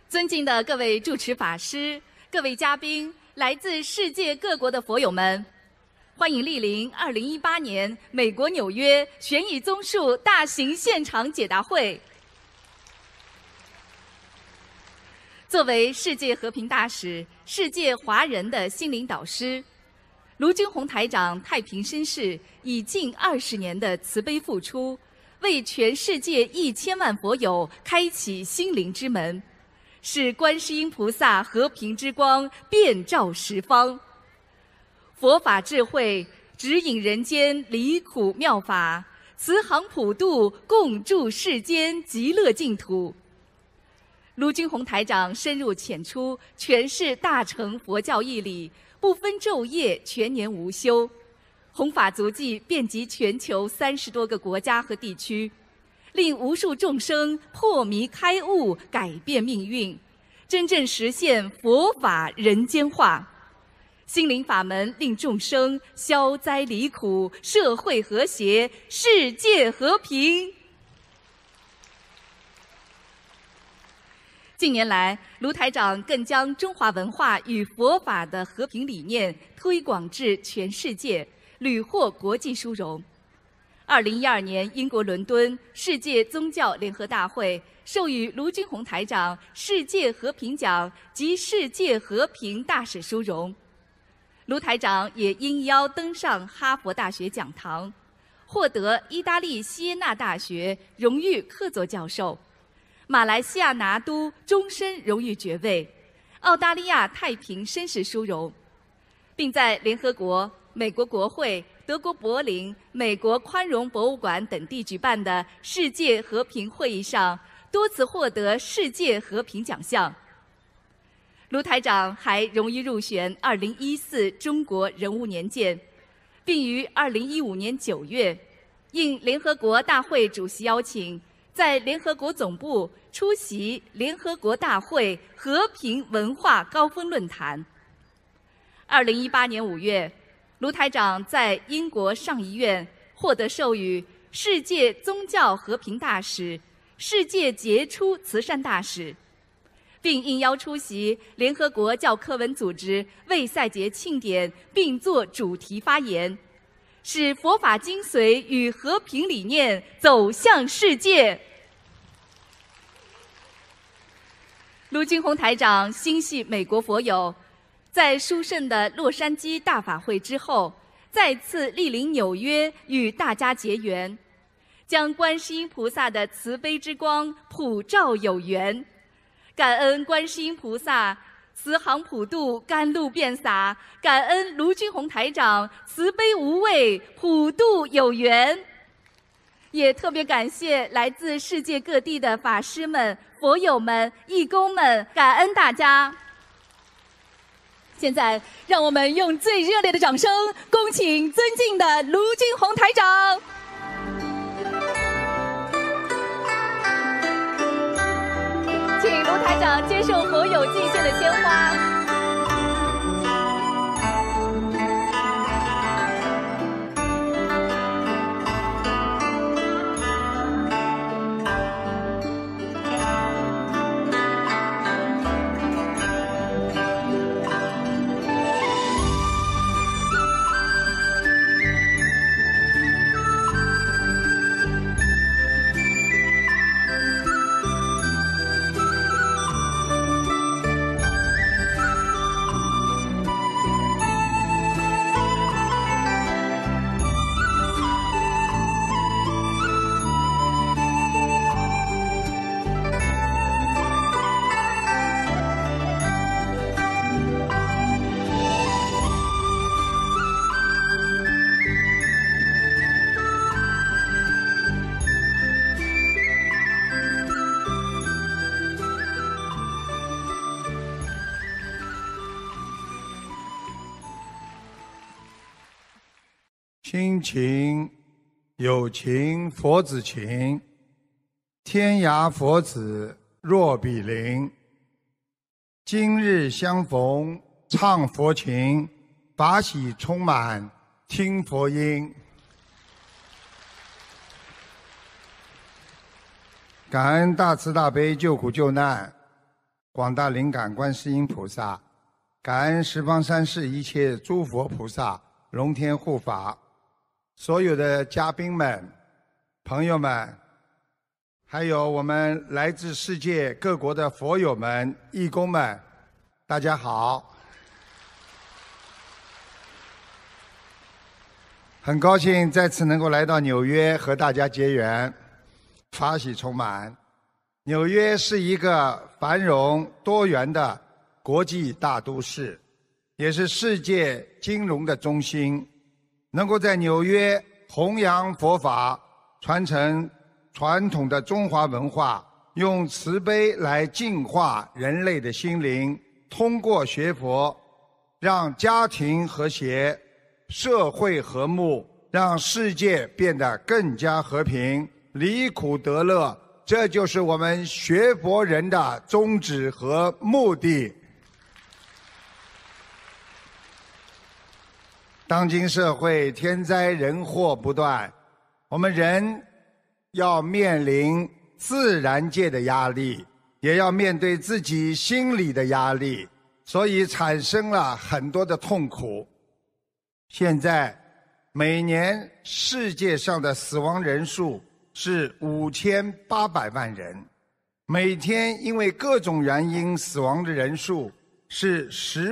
尊敬的各位主持法师、各位嘉宾、来自世界各国的佛友们，欢迎莅临2018年美国纽约悬疑综述大型现场解答会。作为世界和平大使、世界华人的心灵导师，卢军宏台长太平绅士以近20年的慈悲付出，为全世界1000万佛友开启心灵之门，使观世音菩萨和平之光遍照十方。佛法智慧指引人间离苦妙法，慈航普渡，共筑世间极乐净土。卢军宏台长深入浅出诠释大乘佛教义理，不分昼夜，全年无休，弘法足迹遍及全球30多个国家和地区，令无数众生破迷开悟，改变命运，真正实现佛法人间化。心灵法门令众生消灾离苦，社会和谐，世界和平。近年来，卢台长更将中华文化与佛法的和平理念推广至全世界，屡获国际殊荣。2012年，英国伦敦世界宗教联合大会授予卢军宏台长世界和平奖及世界和平大使殊荣。卢台长也应邀登上哈佛大学讲堂，获得意大利锡耶纳大学荣誉客座教授，马来西亚拿督终身荣誉爵位，澳大利亚太平绅士殊荣，并在联合国、美国国会、德国柏林、美国宽容博物馆等地举办的世界和平会议上多次获得世界和平奖项。卢台长还荣誉入选2014中国人物年鉴，并于2015年9月应联合国大会主席邀请，在联合国总部出席联合国大会和平文化高峰论坛。2018年5月，卢台长在英国上议院获得授予世界宗教和平大使、世界杰出慈善大使，并应邀出席联合国教科文组织卫赛节庆典，并作主题发言，使佛法精髓与和平理念走向世界。卢军宏台长心系美国佛友，在殊胜的洛杉矶大法会之后，再次莅临纽约与大家结缘，将观世音菩萨的慈悲之光普照有缘。感恩观世音菩萨慈航普渡，甘露遍洒，感恩卢军宏台长慈悲无畏，普渡有缘。也特别感谢来自世界各地的法师们、佛友们、义工们，感恩大家。现在，让我们用最热烈的掌声，恭请尊敬的卢军宏台长。请卢台长接受佛友敬献的鲜花。 亲情有情佛子情，天涯佛子若比邻。今日相逢唱佛情，法喜充满听佛音。感恩大慈大悲救苦救难广大灵感观世音菩萨，感恩十方三世一切诸佛菩萨、龙天护法，所有的嘉宾们、朋友们，还有我们来自世界各国的佛友们、义工们，大家好！很高兴再次能够来到纽约和大家结缘，法喜充满。纽约是一个繁荣多元的国际大都市，也是世界金融的中心。能够在纽约弘扬佛法，传承传统的中华文化，用慈悲来净化人类的心灵，通过学佛让家庭和谐，社会和睦，让世界变得更加和平，离苦得乐，这就是我们学佛人的宗旨和目的。当今社会天灾人祸不断，我们人要面临自然界的压力，也要面对自己心理的压力，所以产生了很多的痛苦。现在每年世界上的死亡人数是5800万人，每天因为各种原因死亡的人数是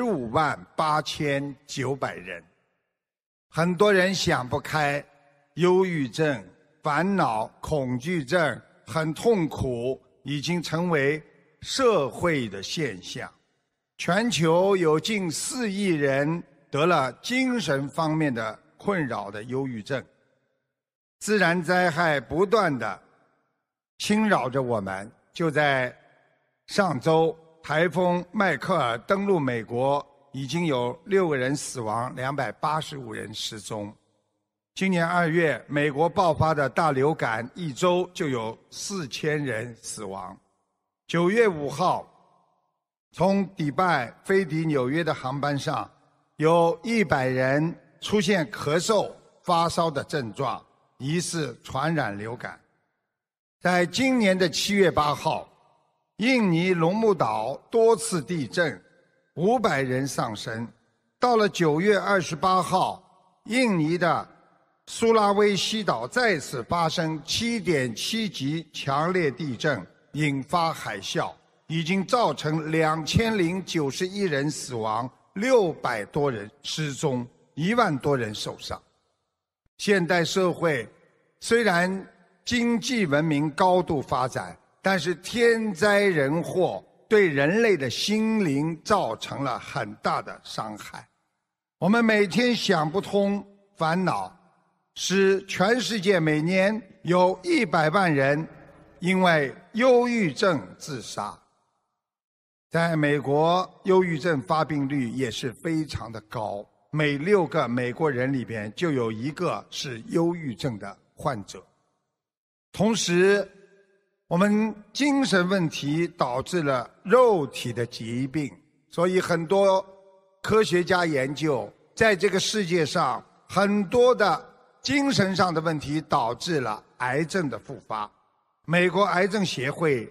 158900人。很多人想不开，忧郁症、烦恼、恐惧症，很痛苦，已经成为社会的现象。全球有近4亿人得了精神方面的困扰的忧郁症。自然灾害不断地侵扰着我们。就在上周，台风迈克尔登陆美国，已经有6个人死亡，285人失踪。今年2月，美国爆发的大流感，1周就有4000人死亡。9月5号，从迪拜飞抵纽约的航班上，有100人出现咳嗽、发烧的症状，疑似传染流感。在今年的7月8号，印尼龙目岛多次地震，500人丧生。到了9月28号，印尼的苏拉威西岛再次发生7.7级强烈地震，引发海啸，已经造成2091人死亡，600多人失踪，1万多人受伤。现代社会虽然经济文明高度发展，但是天灾人祸对人类的心灵造成了很大的伤害。我们每天想不通烦恼，使全世界每年有100万人因为忧郁症自杀。在美国，忧郁症发病率也是非常的高，每6个美国人里边就有1个是忧郁症的患者。同时，我们精神问题导致了肉体的疾病，所以很多科学家研究，在这个世界上很多的精神上的问题导致了癌症的复发。美国癌症协会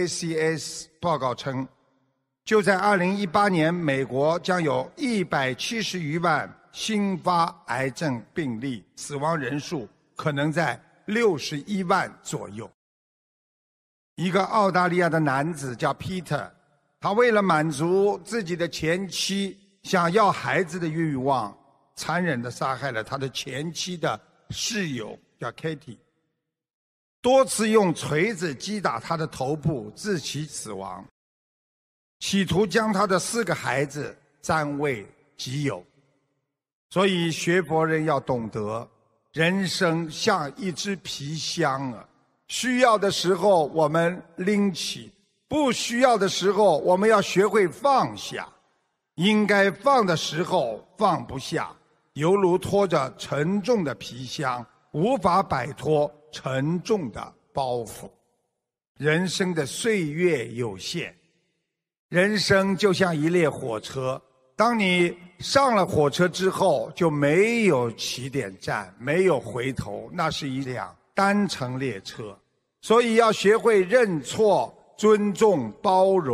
ACS 报告称，就在2018年，美国将有170余万新发癌症病例，死亡人数可能在61万左右。一个澳大利亚的男子叫 Peter， 他为了满足自己的前妻想要孩子的欲望，残忍地杀害了他的前妻的室友叫 Katie， 多次用锤子击打他的头部，致其死亡，企图将他的4个孩子占为己有。所以学佛人要懂得，人生像一只皮箱啊，需要的时候我们拎起，不需要的时候我们要学会放下，应该放的时候放不下，犹如拖着沉重的皮箱，无法摆脱沉重的包袱。人生的岁月有限，人生就像一列火车，当你上了火车之后，就没有起点站，没有回头，那是一辆单程列车。所以要学会认错、尊重、包容，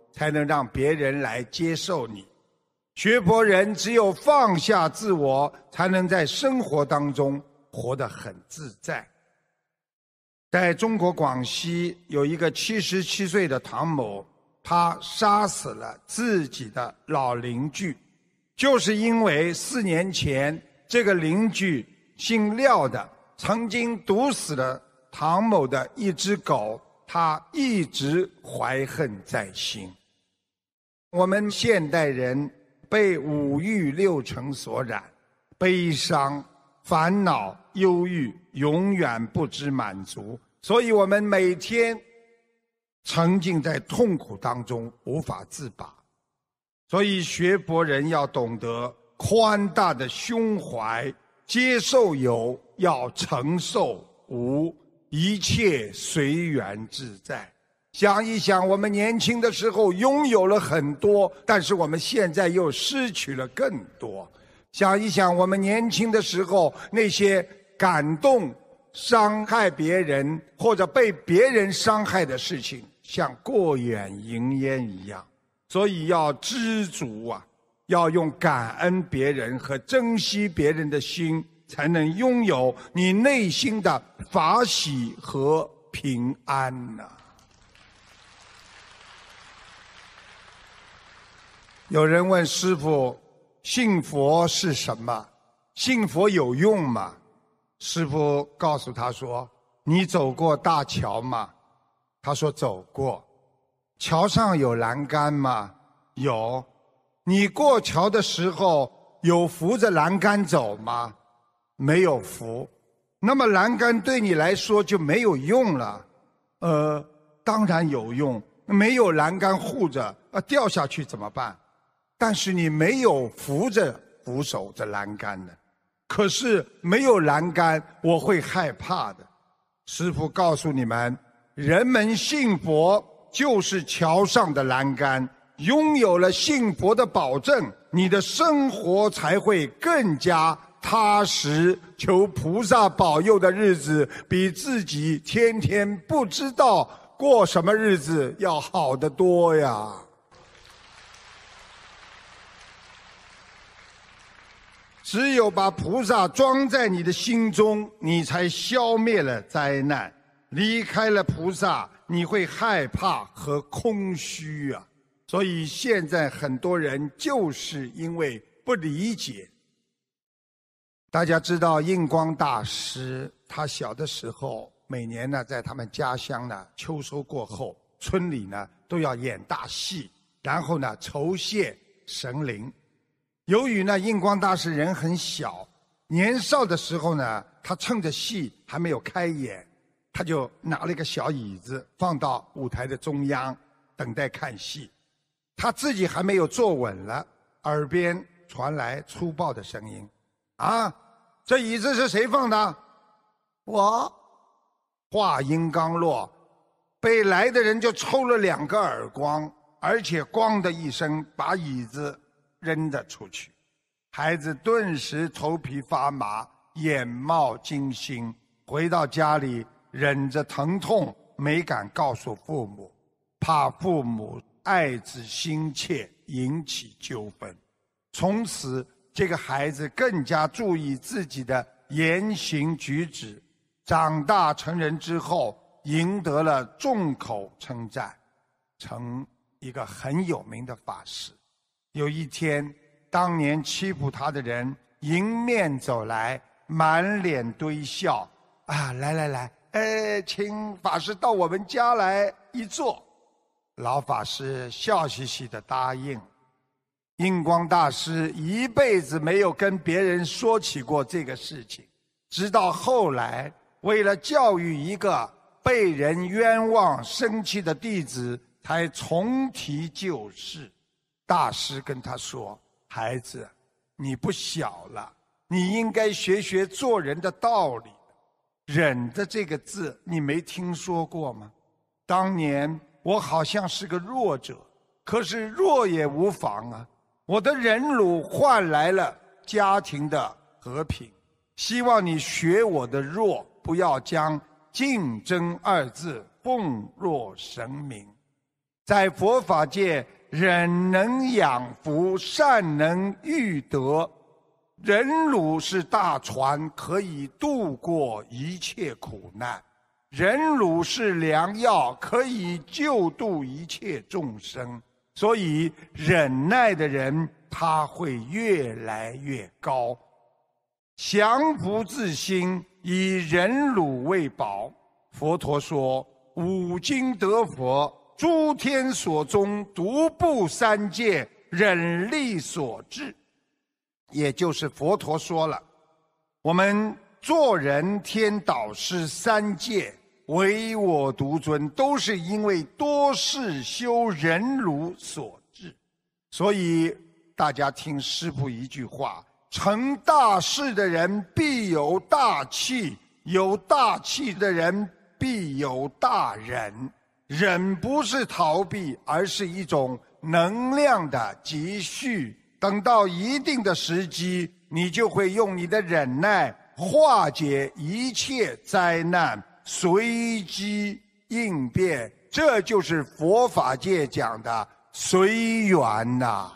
才能让别人来接受你。学佛人只有放下自我，才能在生活当中活得很自在。在中国广西有一个77岁的唐某，他杀死了自己的老邻居，就是因为4年前这个邻居姓廖的曾经毒死了唐某的一只狗，他一直怀恨在心。我们现代人被五欲六尘所染，悲伤、烦恼、忧郁，永远不知满足，所以我们每天沉浸在痛苦当中无法自拔。所以学佛人要懂得宽大的胸怀，接受有，要承受无，一切随缘自在。想一想，我们年轻的时候拥有了很多，但是我们现在又失去了更多。想一想，我们年轻的时候那些感动、伤害别人或者被别人伤害的事情，像过眼云烟一样。所以要知足啊，要用感恩别人和珍惜别人的心，才能拥有你内心的法喜和平安呐。有人问师父，信佛是什么？信佛有用吗？师父告诉他说，你走过大桥吗？他说走过。桥上有栏杆吗？有。你过桥的时候有扶着栏杆走吗？没有扶。那么栏杆对你来说就没有用了？当然有用。没有栏杆护着，掉下去怎么办？但是你没有扶手着栏杆的。可是没有栏杆，我会害怕的。师父告诉你们，人们信佛就是桥上的栏杆，拥有了信佛的保证，你的生活才会更加踏实。求菩萨保佑的日子，比自己天天不知道过什么日子要好得多呀。只有把菩萨装在你的心中，你才消灭了灾难。离开了菩萨，你会害怕和空虚啊。所以现在很多人就是因为不理解。大家知道印光大师，他小的时候每年呢，在他们家乡呢，秋收过后，村里呢都要演大戏，然后呢酬谢神灵。由于呢印光大师人很小，年少的时候呢，他趁着戏还没有开演，他就拿了一个小椅子放到舞台的中央，等待看戏。他自己还没有坐稳了，耳边传来粗暴的声音：啊，这椅子是谁放的？我。话音刚落，被来的人就抽了2个耳光，而且咣的一声把椅子扔了出去。孩子顿时头皮发麻，眼冒金星，回到家里忍着疼痛，没敢告诉父母，怕父母爱子心切，引起纠纷。从此这个孩子更加注意自己的言行举止，长大成人之后赢得了众口称赞，成一个很有名的法师。有一天，当年欺负他的人迎面走来，满脸堆笑，啊，来，请法师到我们家来一坐。老法师笑嘻嘻地答应。印光大师一辈子没有跟别人说起过这个事情，直到后来为了教育一个被人冤枉生气的弟子，才重提旧事。大师跟他说，孩子，你不小了，你应该学学做人的道理。忍的这个字你没听说过吗？当年我好像是个弱者，可是弱也无妨啊，我的忍辱换来了家庭的和平。希望你学我的弱，不要将竞争2字奉若神明。 在佛法界，忍能养福，善能育德。忍辱是大船，可以度过一切苦难；忍辱是良药，可以救度一切众生。所以忍耐的人，他会越来越高。降伏自心，以忍辱为宝。佛陀说，五经得佛，诸天所宗，独步三界，忍力所致。也就是佛陀说了，我们做人天导师三界，唯我独尊，都是因为多事修忍辱所致。所以大家听师父一句话，成大事的人必有大气，有大气的人必有大忍。忍不是逃避，而是一种能量的积蓄。等到一定的时机，你就会用你的忍耐化解一切灾难，随机应变。这就是佛法界讲的随缘呐。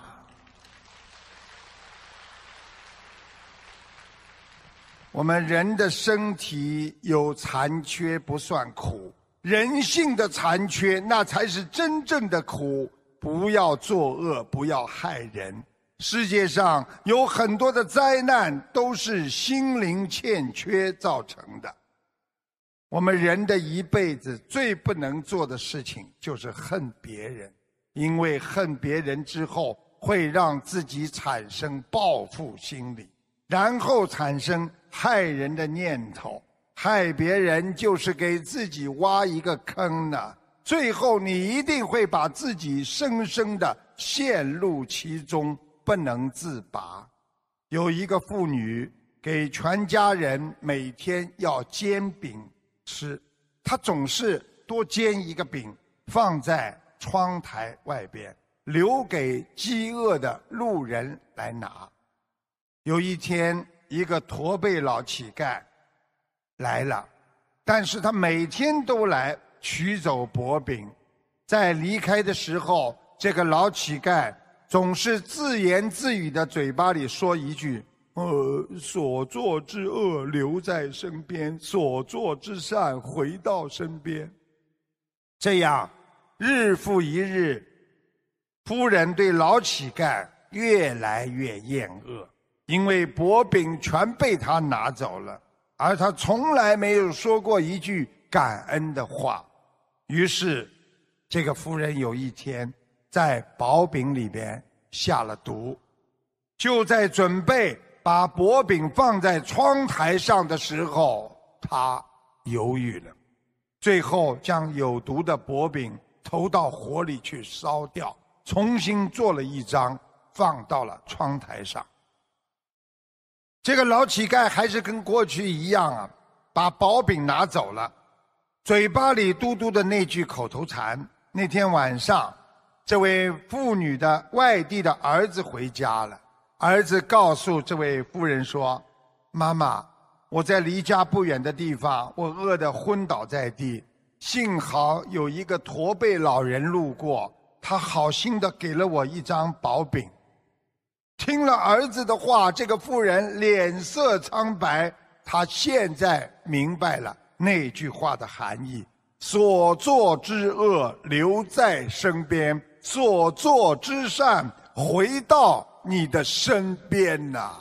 我们人的身体有残缺不算苦，人性的残缺那才是真正的苦。不要作恶，不要害人。世界上有很多的灾难都是心灵欠缺造成的。我们人的一辈子最不能做的事情就是恨别人，因为恨别人之后会让自己产生报复心理，然后产生害人的念头。害别人就是给自己挖一个坑呢，最后你一定会把自己深深地陷入其中，不能自拔。有一个妇女给全家人每天要煎饼吃，她总是多煎一个饼放在窗台外边，留给饥饿的路人来拿。有一天，一个驼背老乞丐来了，但是他每天都来取走薄饼。在离开的时候，这个老乞丐总是自言自语的嘴巴里说一句，所作之恶留在身边，所作之善回到身边。这样日复一日，夫人对老乞丐越来越厌恶，因为薄饼全被他拿走了，而他从来没有说过一句感恩的话。于是这个夫人有一天在薄饼里边下了毒，就在准备把薄饼放在窗台上的时候，他犹豫了，最后将有毒的薄饼投到火里去烧掉，重新做了一张放到了窗台上。这个老乞丐还是跟过去一样啊，把薄饼拿走了，嘴巴里嘟嘟的那句口头禅。那天晚上，这位妇女的外地的儿子回家了，儿子告诉这位妇人说，妈妈，我在离家不远的地方，我饿得昏倒在地，幸好有一个驼背老人路过，他好心的给了我一张薄饼。听了儿子的话，这个妇人脸色苍白，她现在明白了那句话的含义，所作之恶留在身边，所作之善回到你的身边呐。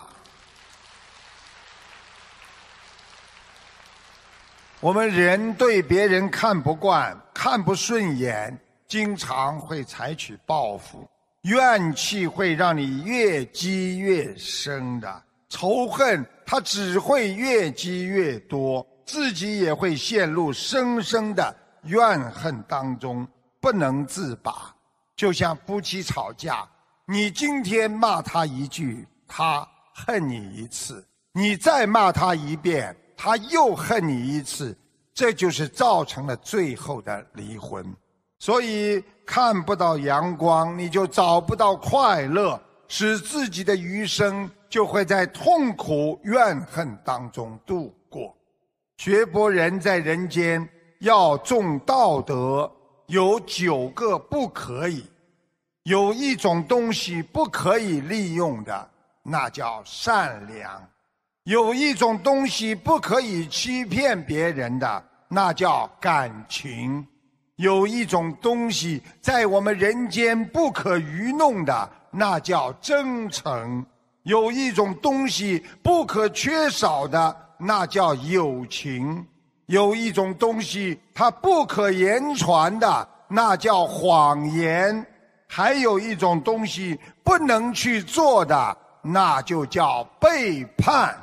我们人对别人看不惯，看不顺眼，经常会采取报复，怨气会让你越积越深的，仇恨它只会越积越多，自己也会陷入深深的怨恨当中，不能自拔。就像夫妻吵架，你今天骂他一句，他恨你一次，你再骂他一遍，他又恨你一次，这就是造成了最后的离婚。所以看不到阳光，你就找不到快乐，使自己的余生就会在痛苦怨恨当中度过。学佛人在人间要重道德， 有9个不可以。有一种东西不可以利用的，那叫善良；有一种东西不可以欺骗别人的，那叫感情；有一种东西在我们人间不可愚弄的，那叫真诚；有一种东西不可缺少的，那叫友情；有一种东西它不可言传的，那叫谎言；还有一种东西不能去做的，那就叫背叛。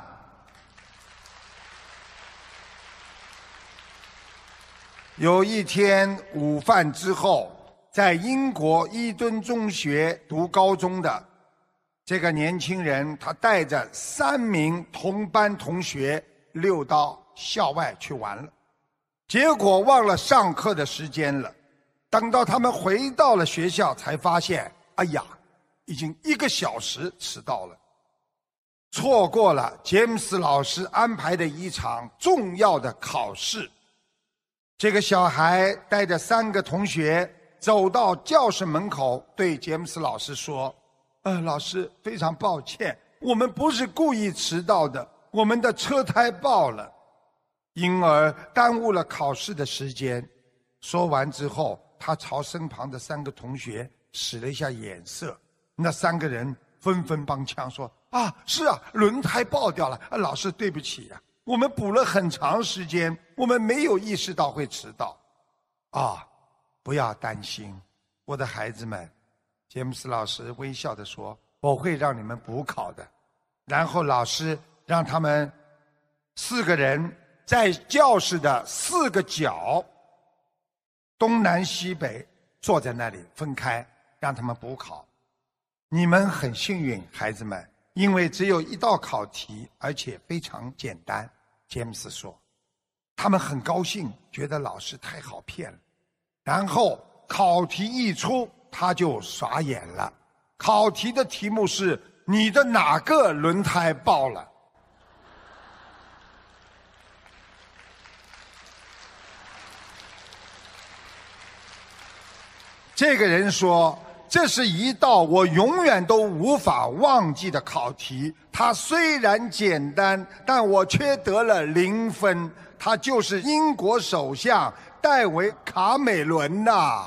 有一天午饭之后，在英国伊顿中学读高中的这个年轻人，他带着3名同班同学溜到校外去玩了，结果忘了上课的时间了。等到他们回到了学校，才发现，哎呀，已经1个小时迟到了，错过了杰姆斯老师安排的一场重要的考试。这个小孩带着3个同学走到教室门口，对杰姆斯老师说：老师，非常抱歉，我们不是故意迟到的，我们的车胎爆了，因而耽误了考试的时间。说完之后，他朝身旁的3个同学使了一下眼色，那3个人纷纷帮腔说：是啊，轮胎爆掉了，老师对不起呀，我们补了很长时间，我们没有意识到会迟到。不要担心，我的孩子们，杰姆斯老师微笑地说，我会让你们补考的。然后老师让他们4个人在教室的4个角，东南西北坐在那里分开，让他们补考。你们很幸运，孩子们，因为只有1道考题，而且非常简单。杰姆斯说，他们很高兴，觉得老师太好骗了。然后考题一出，他就傻眼了。考题的题目是：你的哪个轮胎爆了？这个人说，这是一道我永远都无法忘记的考题，它虽然简单，但我却得了0分。他就是英国首相戴维·卡美伦呐。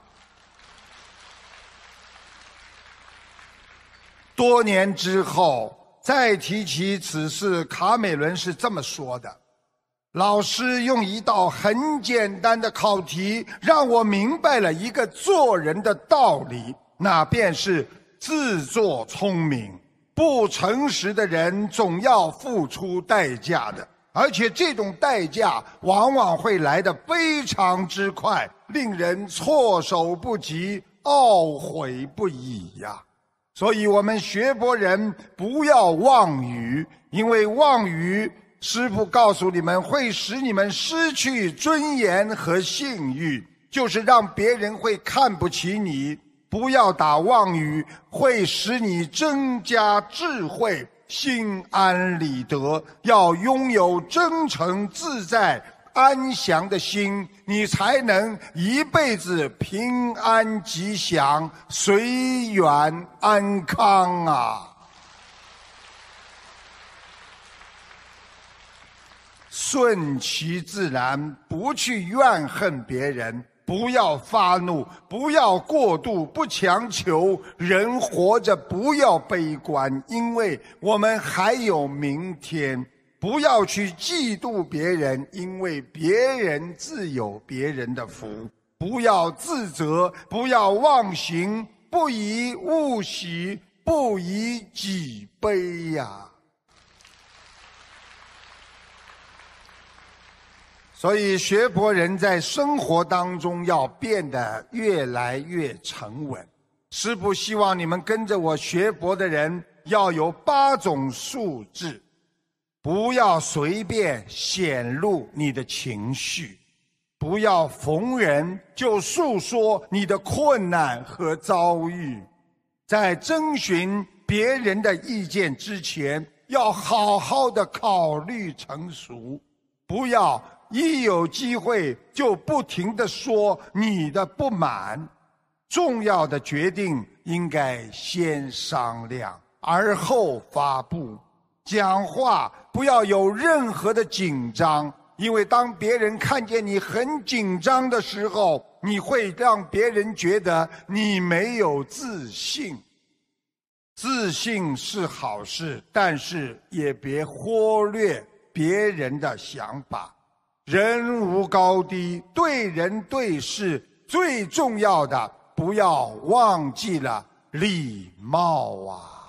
多年之后再提起此事，卡美伦是这么说的：老师用一道很简单的考题让我明白了一个做人的道理，那便是自作聪明。不诚实的人总要付出代价的，而且这种代价往往会来得非常之快，令人措手不及，懊悔不已呀。所以我们学佛人不要妄语，因为妄语，师父告诉你们，会使你们失去尊严和信誉，就是让别人会看不起你。不要打妄语，会使你增加智慧，心安理得。要拥有真诚自在安详的心，你才能一辈子平安吉祥，随缘安康啊！顺其自然，不去怨恨别人，不要发怒，不要过度，不强求。人活着不要悲观，因为我们还有明天。不要去嫉妒别人，因为别人自有别人的福。不要自责，不要妄行，不以物喜，不以己悲呀。所以学佛人在生活当中要变得越来越沉稳。师父希望你们跟着我学佛的人要有8种素质。不要随便显露你的情绪，不要逢人就诉说你的困难和遭遇，在征询别人的意见之前，要好好的考虑成熟，不要一有机会就不停地说你的不满。重要的决定应该先商量，而后发布。讲话不要有任何的紧张，因为当别人看见你很紧张的时候，你会让别人觉得你没有自信。自信是好事，但是也别忽略别人的想法。人无高低，对人对事最重要的，不要忘记了礼貌啊！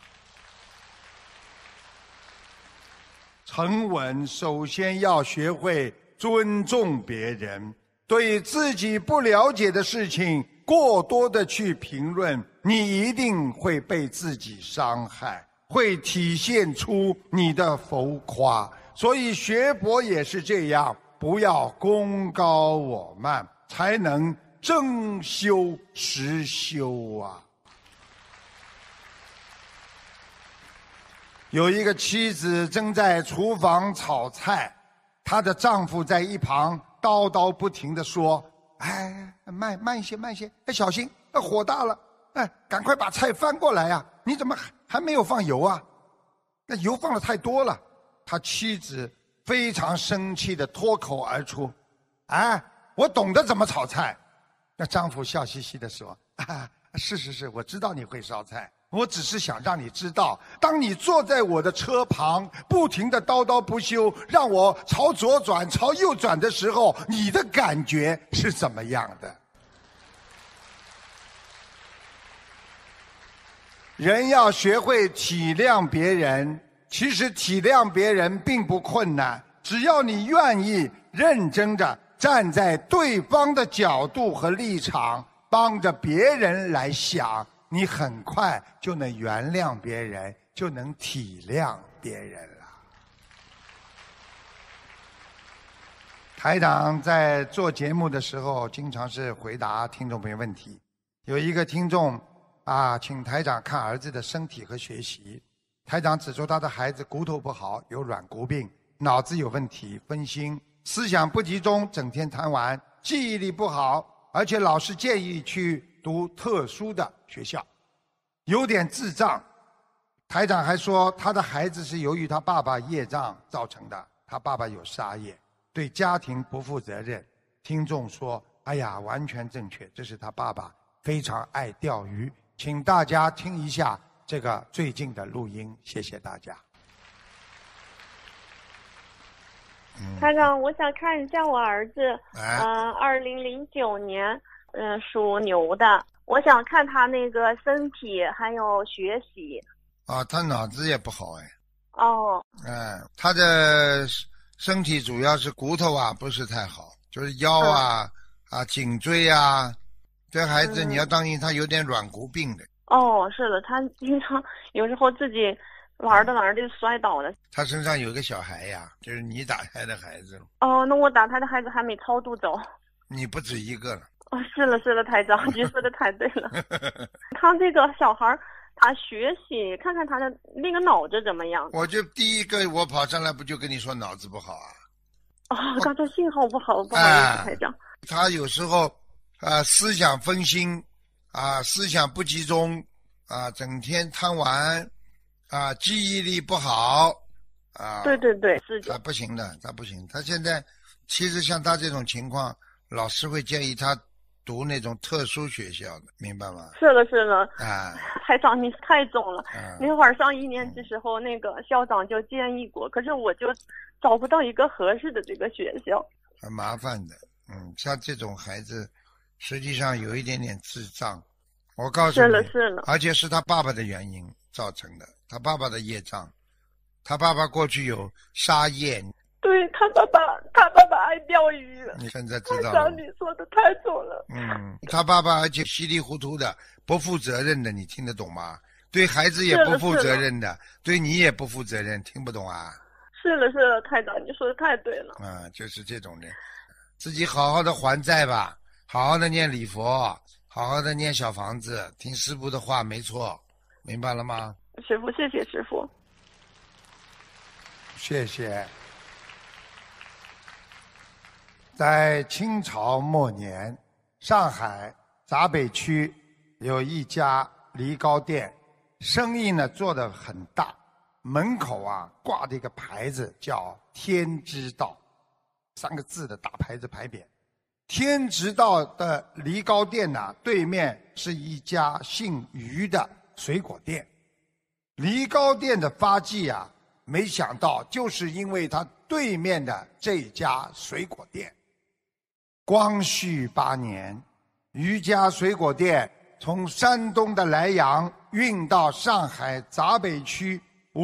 沉稳首先要学会尊重别人，对自己不了解的事情过多的去评论，你一定会被自己伤害，会体现出你的浮夸。所以学佛也是这样，不要功高我慢，才能真修实修啊！有一个妻子正在厨房炒菜，她的丈夫在一旁叨叨不停地说：“哎，慢一些，慢一些，哎，小心，火大了，哎，赶快把菜翻过来呀！你怎么还没有放油啊？那油放的太多了。”他妻子非常生气地脱口而出：“哎，我懂得怎么炒菜。”那丈夫笑嘻嘻地说：“啊，是，我知道你会烧菜。我只是想让你知道，当你坐在我的车旁，不停地叨叨不休，让我朝左转、朝右转的时候，你的感觉是怎么样的？”人要学会体谅别人，其实体谅别人并不困难，只要你愿意认真地站在对方的角度和立场，帮着别人来想，你很快就能原谅别人，就能体谅别人了。台长在做节目的时候，经常是回答听众朋友问题。有一个听众请台长看儿子的身体和学习。台长指出他的孩子骨头不好，有软骨病，脑子有问题，分心，思想不集中，整天贪玩，记忆力不好，而且老师建议去读特殊的学校，有点智障。台长还说他的孩子是由于他爸爸业障造成的，他爸爸有杀业，对家庭不负责任。听众说：“哎呀，完全正确，这是他爸爸非常爱钓鱼。”请大家听一下这个最近的录音，谢谢大家。 台长，我想看一下我儿子，2009年，属牛的，我想看他那个身体还有学习。 他脑子也不好哎。 哦。 他的身体主要是骨头不是太好，就是腰颈椎这孩子你要当心，他有点软骨病的。 哦，是的，他经常有时候自己玩着玩着就摔倒了。他身上有个小孩就是你打胎的孩子。 哦，那我打胎的孩子还没超度走。 你不止一个了。 哦，是了，台长，你说的太对了。他这个小孩，他学习，看看他的那个脑子怎么样。 我就第一个我跑上来不就跟你说脑子不好刚才信号不好，不好意思，台长。 他有时候思想分心思想不集中整天贪玩记忆力不好对，是的。 他不行的，他不行。他现在其实像他这种情况，老师会建议他读那种特殊学校的，明白吗？ 是了台长你太重了。那会儿上1年级时候，那个校长就建议过，可是我就找不到一个合适的这个学校， 很麻烦的。像这种孩子实际上有一点点智障，我告诉你， 是了， 而且是他爸爸的原因造成的，他爸爸的业障，他爸爸过去有杀业。 对，他爸爸爱钓鱼。 你现在知道了。 你说的太重了。 他爸爸而且稀里糊涂的，不负责任的，你听得懂吗？对孩子也不负责任的，对你也不负责任，听不懂啊？ 是了，台长，你说的太对了。 就是这种的，自己好好的还债吧，好好的念礼佛，好好的念小房子，听师父的话，没错，明白了吗？ 师父，谢谢师父。 谢谢。 在清朝末年，上海闸北区有一家梨膏店，生意呢做得很大，门口挂着一个牌子叫天之道，3个字的大牌子牌匾。天之道的梨膏店呢，对面是一家姓余的水果店。梨膏店的发迹没想到就是因为它对面的这家水果店。光绪8年，余家水果店从山东的莱阳运到上海闸北区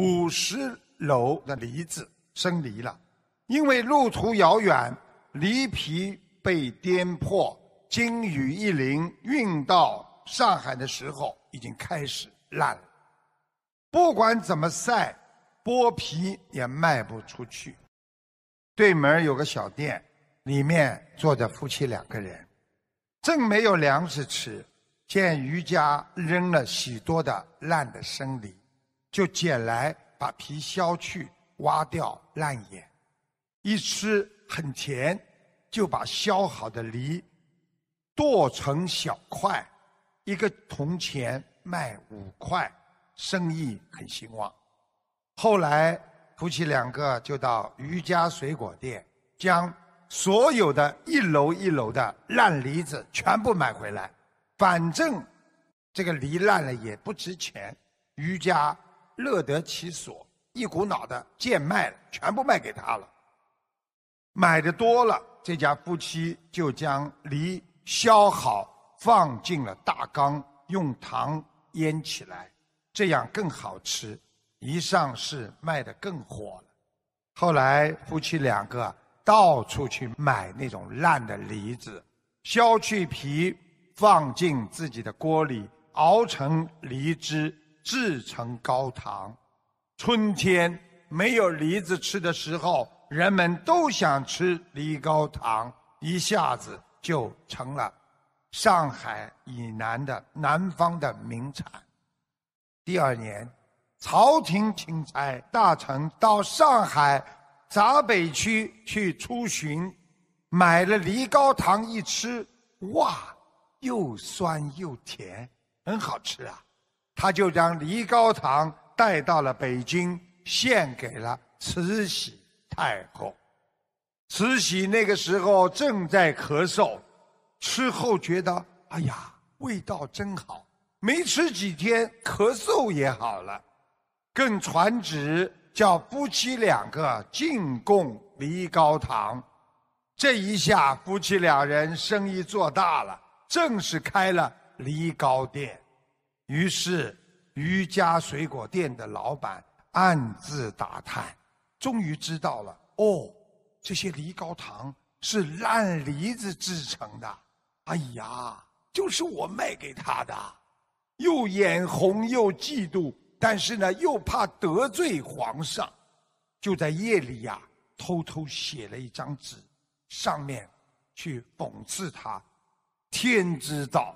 50楼的梨子生梨了，因为路途遥远，梨皮被颠破，经雨一淋，运到上海的时候已经开始烂了。不管怎么晒，剥皮也卖不出去。对门有个小店，里面坐着夫妻2个人，正没有粮食吃，见余家扔了许多的烂的生梨，就捡来把皮削去，挖掉烂眼，一吃很甜，就把削好的梨剁成小块，一个铜钱卖5块，生意很兴旺。后来夫妻2个就到余家水果店，将所有的1楼1楼的烂梨子全部买回来，反正这个梨烂了也不值钱，余家乐得其所，一股脑的贱卖了，全部卖给他了。买的多了，这家夫妻就将梨削好，放进了大缸，用糖腌起来，这样更好吃，一上市卖得更火了。后来夫妻2个到处去买那种烂的梨子，削去皮，放进自己的锅里，熬成梨汁，制成高糖。春天没有梨子吃的时候，人们都想吃梨膏糖，一下子就成了上海以南的南方的名产。第2年，朝廷钦差大臣到上海闸北区去出巡，买了梨膏糖一吃，哇，又酸又甜，很好吃啊。他就将梨膏糖带到了北京，献给了慈禧太后。慈禧那个时候正在咳嗽，吃后觉得哎呀，味道真好，没吃几天咳嗽也好了，更传旨叫夫妻2个进贡梨膏糖。这一下夫妻2人生意做大了，正式开了梨膏店。于是余家水果店的老板暗自打探，终于知道了，这些梨膏糖是烂梨子制成的，哎呀，就是我卖给他的。又眼红又嫉妒，但是呢又怕得罪皇上，就在夜里偷偷写了一张纸，上面去讽刺他，天之道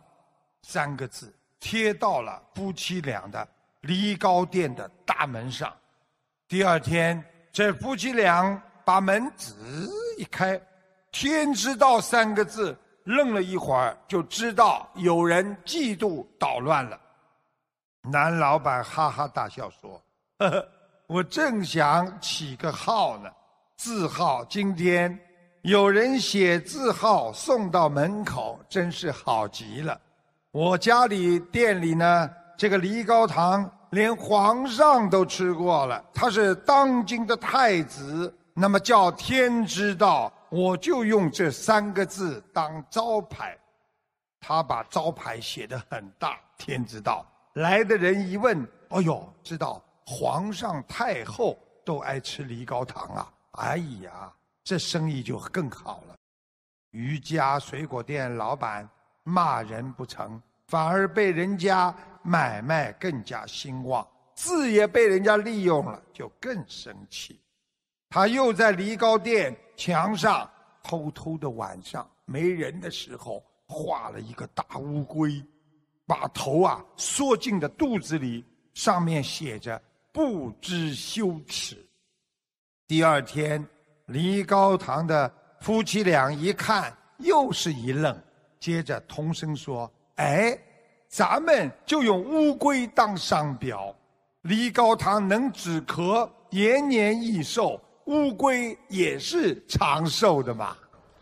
3个字贴到了夫妻俩的梨膏店的大门上。第2天，这夫妻俩把门子一开，天之道3个字，愣了一会儿，就知道有人嫉妒捣乱了。男老板哈哈大笑说，呵呵，我正想起个号呢，字号今天有人写字号送到门口，真是好极了。我家里店里呢，这个梨膏糖连皇上都吃过了，他是当今的太子，那么叫天之道，我就用这3个字当招牌。他把招牌写得很大，天之道。来的人一问，哎呦，知道皇上太后都爱吃梨膏糖啊，哎呀，这生意就更好了。余家水果店老板骂人不成，反而被人家买卖更加兴旺，字也被人家利用了，就更生气。他又在梨膏店墙上偷偷的晚上没人的时候画了一个大乌龟，把头缩进了肚子里，上面写着不知羞耻。第2天，梨膏糖的夫妻俩一看又是一愣，接着同声说：哎，咱们就用乌龟当商标，梨膏糖能止咳，延年益寿，乌龟也是长寿的嘛。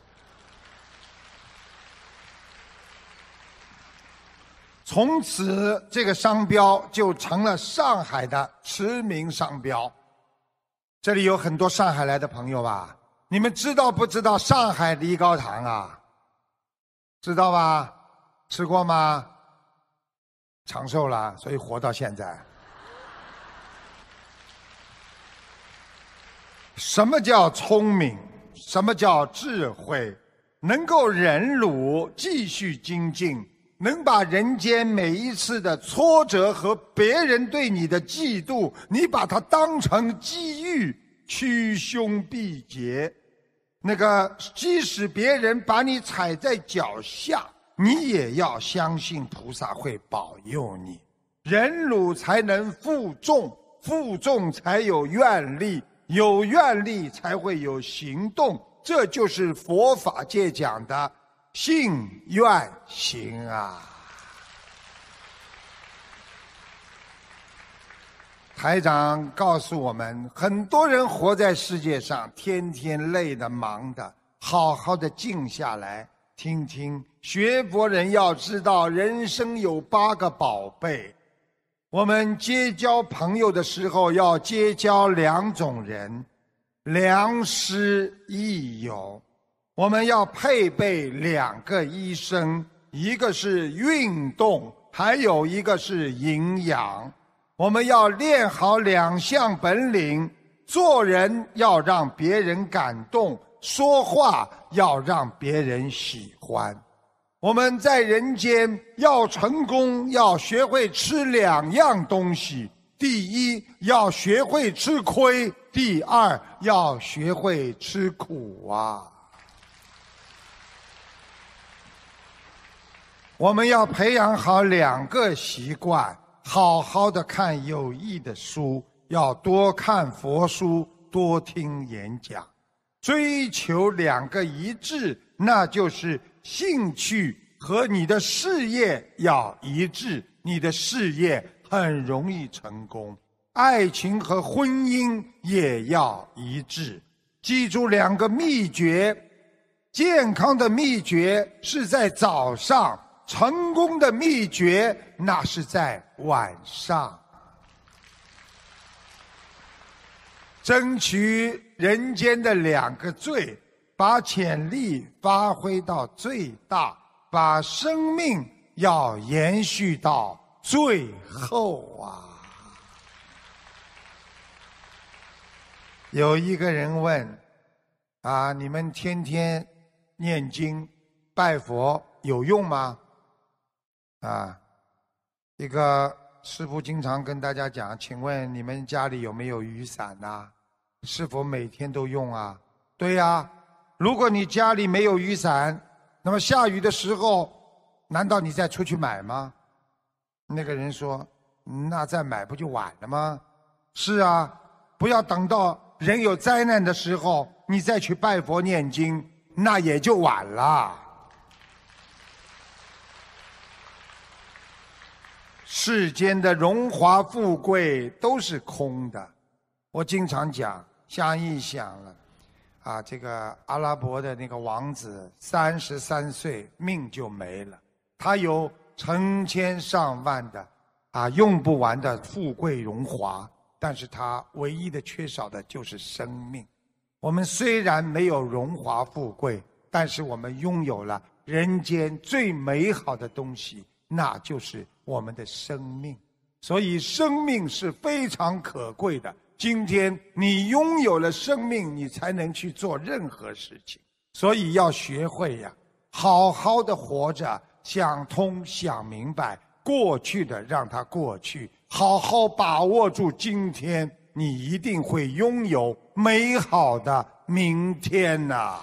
从此这个商标就成了上海的驰名商标。这里有很多上海来的朋友吧，你们知道不知道上海梨膏糖啊？知道吧？吃过吗？长寿了，所以活到现在。什么叫聪明？什么叫智慧？能够忍辱，继续精进，能把人间每一次的挫折和别人对你的嫉妒，你把它当成机遇，趋凶避劫。那个即使别人把你踩在脚下，你也要相信菩萨会保佑你。忍辱才能负重，负重才有愿力，有愿力才会有行动，这就是佛法界讲的信愿行啊。台长告诉我们，很多人活在世界上，天天累得忙的，好好的静下来听听。学佛人要知道，人生有8个宝贝。我们结交朋友的时候，要结交2种人，良师益友。我们要配备2个医生，一个是运动，还有一个是营养。我们要练好2项本领，做人要让别人感动，说话要让别人喜欢。我们在人间要成功，要学会吃2样东西：第一，要学会吃亏；第二，要学会吃苦啊。我们要培养好2个习惯，好好的看有益的书，要多看佛书，多听演讲，追求2个一致，那就是兴趣和你的事业要一致，你的事业很容易成功。爱情和婚姻也要一致。记住2个秘诀，健康的秘诀是在早上，成功的秘诀那是在晚上。争取人间的2个最，把潜力发挥到最大，把生命要延续到最后啊。有一个人问啊，你们天天念经拜佛有用吗？啊，一个师父经常跟大家讲，请问你们家里有没有雨伞啊？是否每天都用啊？对呀，如果你家里没有雨伞，那么下雨的时候，难道你再出去买吗？那个人说，那再买不就晚了吗？是啊，不要等到人有灾难的时候，你再去拜佛念经，那也就晚了。世间的荣华富贵都是空的。我经常讲，想一想了，啊，这个阿拉伯的那个王子33岁命就没了，他有成千上万的用不完的富贵荣华，但是他唯一的缺少的就是生命。我们虽然没有荣华富贵，但是我们拥有了人间最美好的东西，那就是我们的生命。所以生命是非常可贵的，今天你拥有了生命，你才能去做任何事情。所以要学会呀，好好的活着，想通想明白，过去的让它过去，好好把握住今天，你一定会拥有美好的明天呐。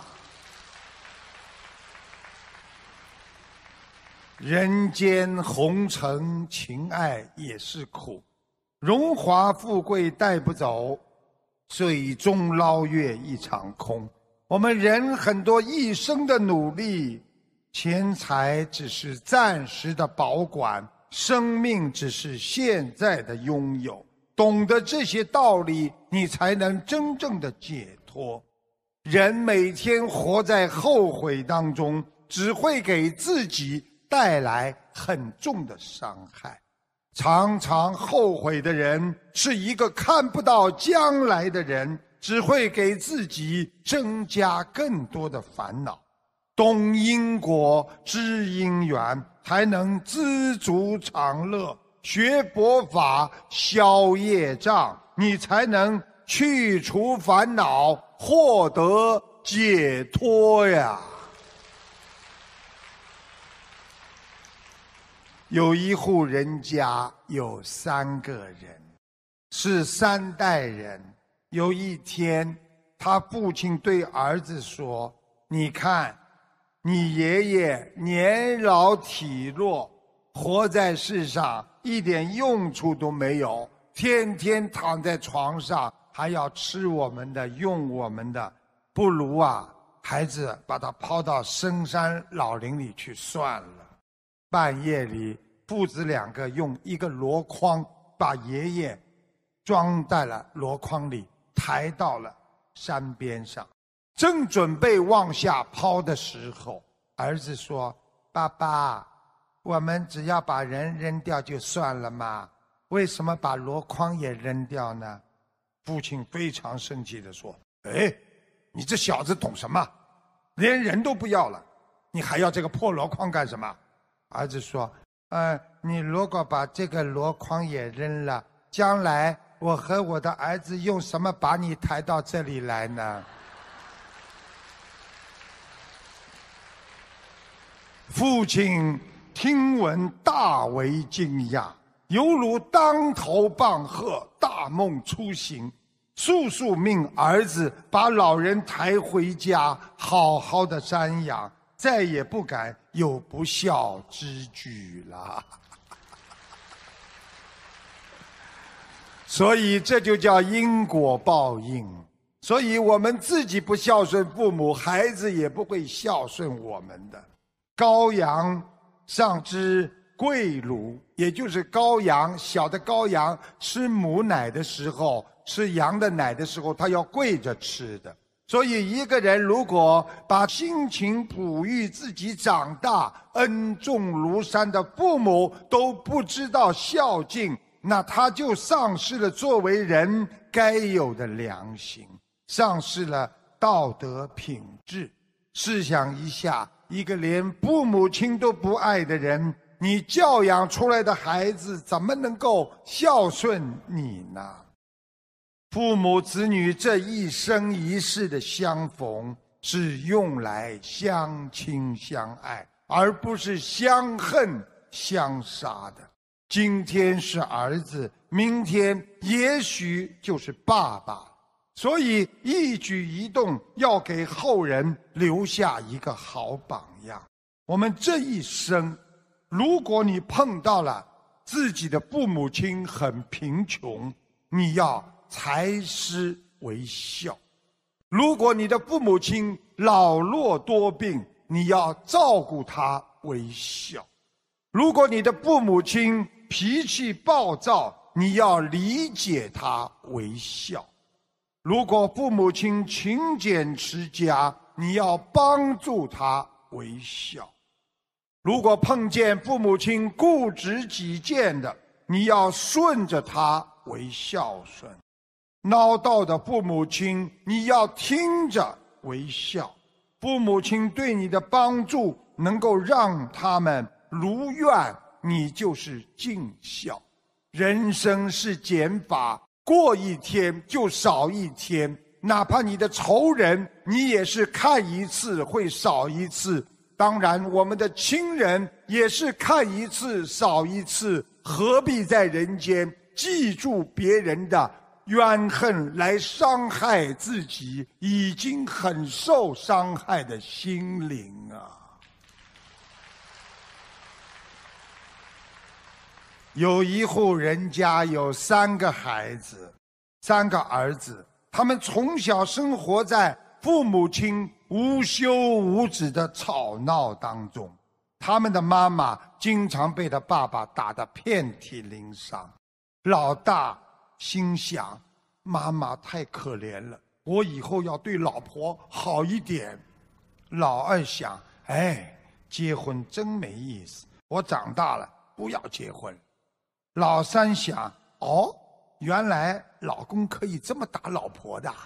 人间红尘情爱也是苦，荣华富贵带不走，最终捞月一场空。 我们人很多一生的努力，钱财只是暂时的保管，生命只是现在的拥有。懂得这些道理，你才能真正的解脱。人每天活在后悔当中，只会给自己带来很重的伤害。常常后悔的人是一个看不到将来的人，只会给自己增加更多的烦恼。懂因果，知因缘，才能知足常乐。学佛法，消业障，你才能去除烦恼，获得解脱呀。有一户人家有3个人，是3代人。有一天，他父亲对儿子说：你看，你爷爷年老体弱，活在世上一点用处都没有，天天躺在床上，还要吃我们的用我们的，不如孩子把他抛到深山老林里去算了。半夜里，父子2个用一个箩筐把爷爷装在了箩筐里，抬到了山边上，正准备往下抛的时候，儿子说：爸爸，我们只要把人扔掉就算了嘛，为什么把箩筐也扔掉呢？父亲非常生气地说：你这小子懂什么？连人都不要了，你还要这个破箩筐干什么？儿子说：你如果把这个箩筐也扔了，将来我和我的儿子用什么把你抬到这里来呢？父亲听闻大为惊讶，犹如当头棒喝，大梦初醒，速速命儿子把老人抬回家，好好的瞻仰，再也不敢有不孝之举了。所以这就叫因果报应。所以我们自己不孝顺父母，孩子也不会孝顺我们的。羔羊上只跪乳，也就是羔羊，小的羔羊吃母奶的时候，吃羊的奶的时候，它要跪着吃的。所以一个人如果把辛勤哺育自己长大，恩重如山的父母都不知道孝敬，那他就丧失了作为人该有的良心，丧失了道德品质。试想一下，一个连父母亲都不爱的人，你教养出来的孩子怎么能够孝顺你呢？父母子女这一生一世的相逢，是用来相亲相爱，而不是相恨相杀的。今天是儿子，明天也许就是爸爸。所以一举一动要给后人留下一个好榜样。我们这一生，如果你碰到了自己的父母亲很贫穷，你要才施为孝；如果你的父母亲老弱多病，你要照顾他为孝；如果你的父母亲脾气暴躁，你要理解他为孝；如果父母亲勤俭持家，你要帮助他为孝；如果碰见父母亲固执己见的，你要顺着他为孝顺；唠叨的父母亲，你要听着为孝。父母亲对你的帮助能够让他们如愿，你就是尽孝。人生是减法，过一天就少一天，哪怕你的仇人，你也是看一次会少一次。当然我们的亲人也是看一次少一次，何必在人间记住别人的怨恨来伤害自己已经很受伤害的心灵啊！有一户人家有3个孩子，3个儿子，他们从小生活在父母亲无休无止的吵闹当中，他们的妈妈经常被他爸爸打得遍体鳞伤。老大心想，妈妈太可怜了，我以后要对老婆好一点。老二想，结婚真没意思，我长大了不要结婚。老三想，原来老公可以这么打老婆的。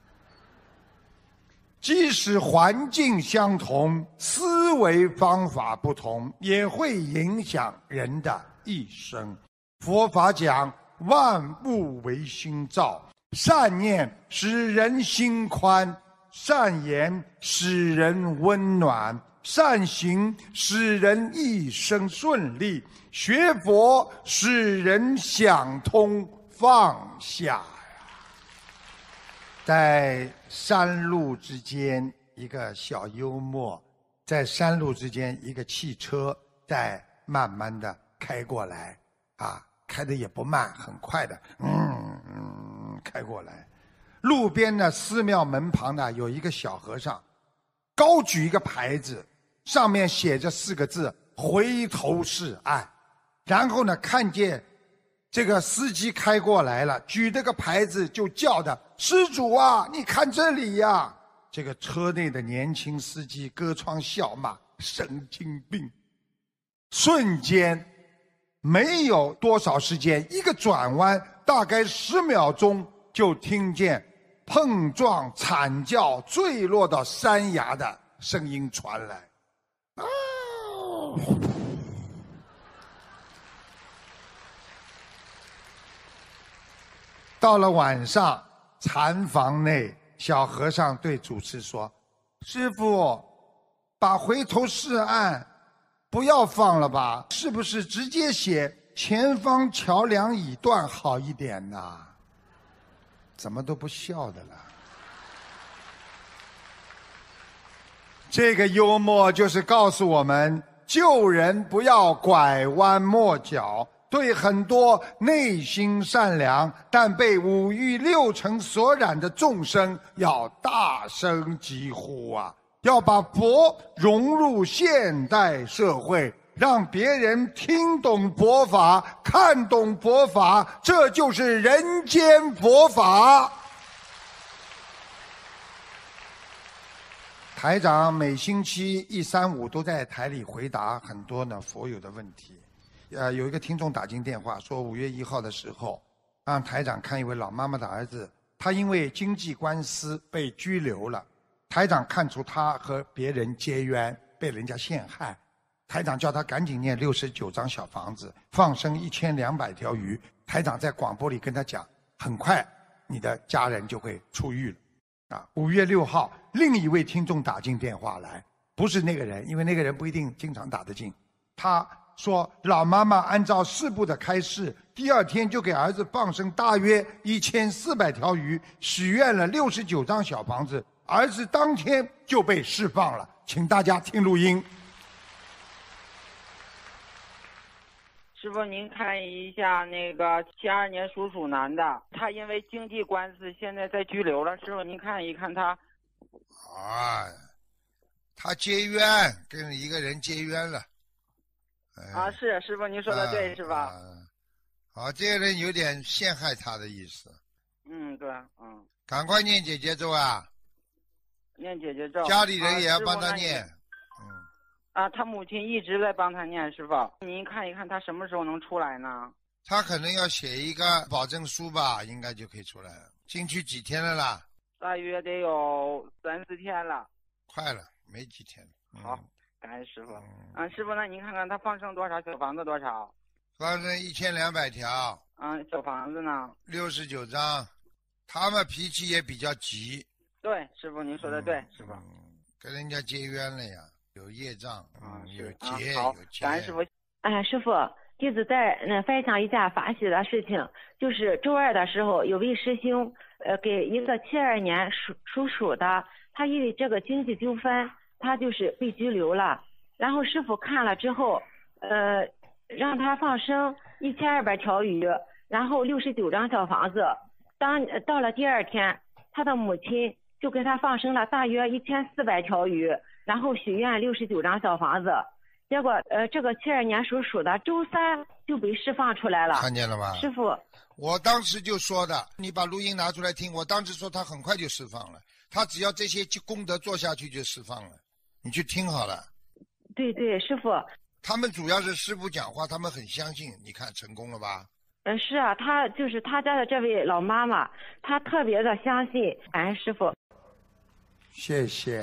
即使环境相同，思维方法不同，也会影响人的一生。佛法讲万物唯心造，善念使人心宽，善言使人温暖，善行使人一生顺利，学佛使人想通放下。在山路之间一个小幽默，在山路之间一个汽车在慢慢的开过来，开的也不慢，很快的，开过来。路边的寺庙门旁呢，有一个小和尚，高举一个牌子，上面写着4个字：回头是岸。然后呢，看见这个司机开过来了，举这个牌子就叫的：施主啊，你看这里呀！这个车内的年轻司机隔窗笑骂：神经病！瞬间没有多少时间，一个转弯，大概10秒钟，就听见碰撞、惨叫、坠落到山崖的声音传来。到了晚上，禅房内，小和尚对主持说：师父，把回头是岸不要放了吧，是不是直接写前方桥梁已断好一点呢？怎么都不笑的了。这个幽默就是告诉我们，救人不要拐弯抹角，对很多内心善良但被五欲六尘所染的众生要大声疾呼啊！要把佛融入现代社会，让别人听懂佛法，看懂佛法，这就是人间佛法。台长每星期1、3、5都在台里回答很多佛友的问题。有一个听众打进电话说，5月1号的时候，让台长看一位老妈妈的儿子，他因为经济官司被拘留了。台长看出他和别人结冤，被人家陷害。台长叫他赶紧念69张小房子，放生1200条鱼。台长在广播里跟他讲，很快你的家人就会出狱了。5月6号，另一位听众打进电话来，不是那个人，因为那个人不一定经常打得进。他说老妈妈按照师父的开示，第2天就给儿子放生大约1400条鱼，许愿了69张小房子，儿子当天就被释放了。请大家听录音。 师父，您看一下那个72年属鼠男的，他因为经济官司现在在拘留了。师父，您看一看他。 他结冤，跟一个人结冤了。 是师父，您说的对，是吧？ 这个人有点陷害他的意思。 对， 赶快念姐姐咒啊！ 念姐姐咒， 家里人也要帮他念。 他母亲一直在帮他念，师父，您看一看他什么时候能出来呢？ 他可能要写一个保证书吧，应该就可以出来了。进去几天了啦？ 大约得有3、4天了。 快了，没几天了。 好，感恩师父。师父，那您看看他放生多少，小房子多少？ 放生1200条。 小房子呢 ？69张。他们脾气也比较急。 对，师父您说的对，师父。 跟人家结冤了呀，有业障有结。 好，感恩师父。 师父，弟子在分享一下法喜的事情，就是周2的时候，有位师兄给一个72年属鼠的，他因为这个经济纠纷，他就是被拘留了。然后师父看了之后，让他放生1200条鱼，然后69张小房子。到了第2天，他的母亲就给他放生了大约1400条鱼，然后许愿69张小房子。结果这个72年属鼠的周3就被释放出来了。 看见了吗？ 师傅， 我当时就说的，你把录音拿出来听，我当时说他很快就释放了，他只要这些功德做下去就释放了，你去听好了。 对对，师傅。 他们主要是师父讲话，他们很相信，你看成功了吧？ 是啊，他就是他家的这位老妈妈，她特别的相信，感恩师傅。 谢谢。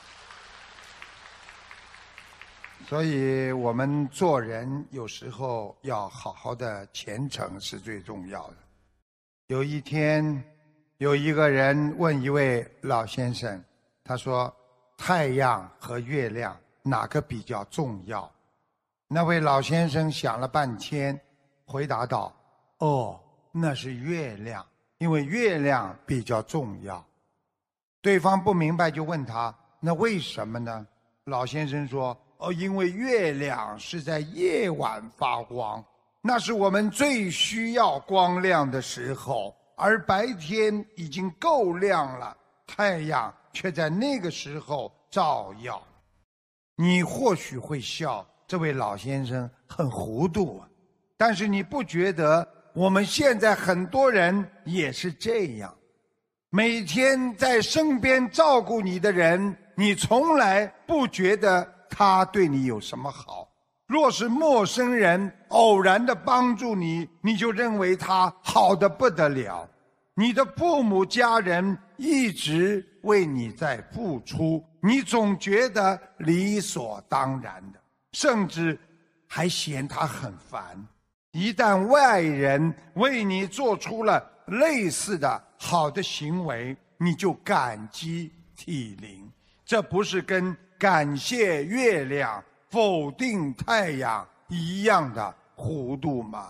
所以我们做人有时候要好好的，虔诚是最重要的。有一天，有一个人问一位老先生，他说：“太阳和月亮哪个比较重要？”那位老先生想了半天，回答道：“哦，那是月亮，因为月亮比较重要。”对方不明白，就问他：“那为什么呢？”老先生说：“哦，因为月亮是在夜晚发光，那是我们最需要光亮的时候，而白天已经够亮了，太阳却在那个时候照耀。”你或许会笑，这位老先生很糊涂啊，但是你不觉得我们现在很多人也是这样？每天在身边照顾你的人，你从来不觉得他对你有什么好。若是陌生人偶然的帮助你，你就认为他好得不得了。你的父母家人一直为你在付出，你总觉得理所当然的，甚至还嫌他很烦。一旦外人为你做出了类似的好的行为，你就感激涕零。这不是跟感谢月亮、否定太阳一样的糊涂吗？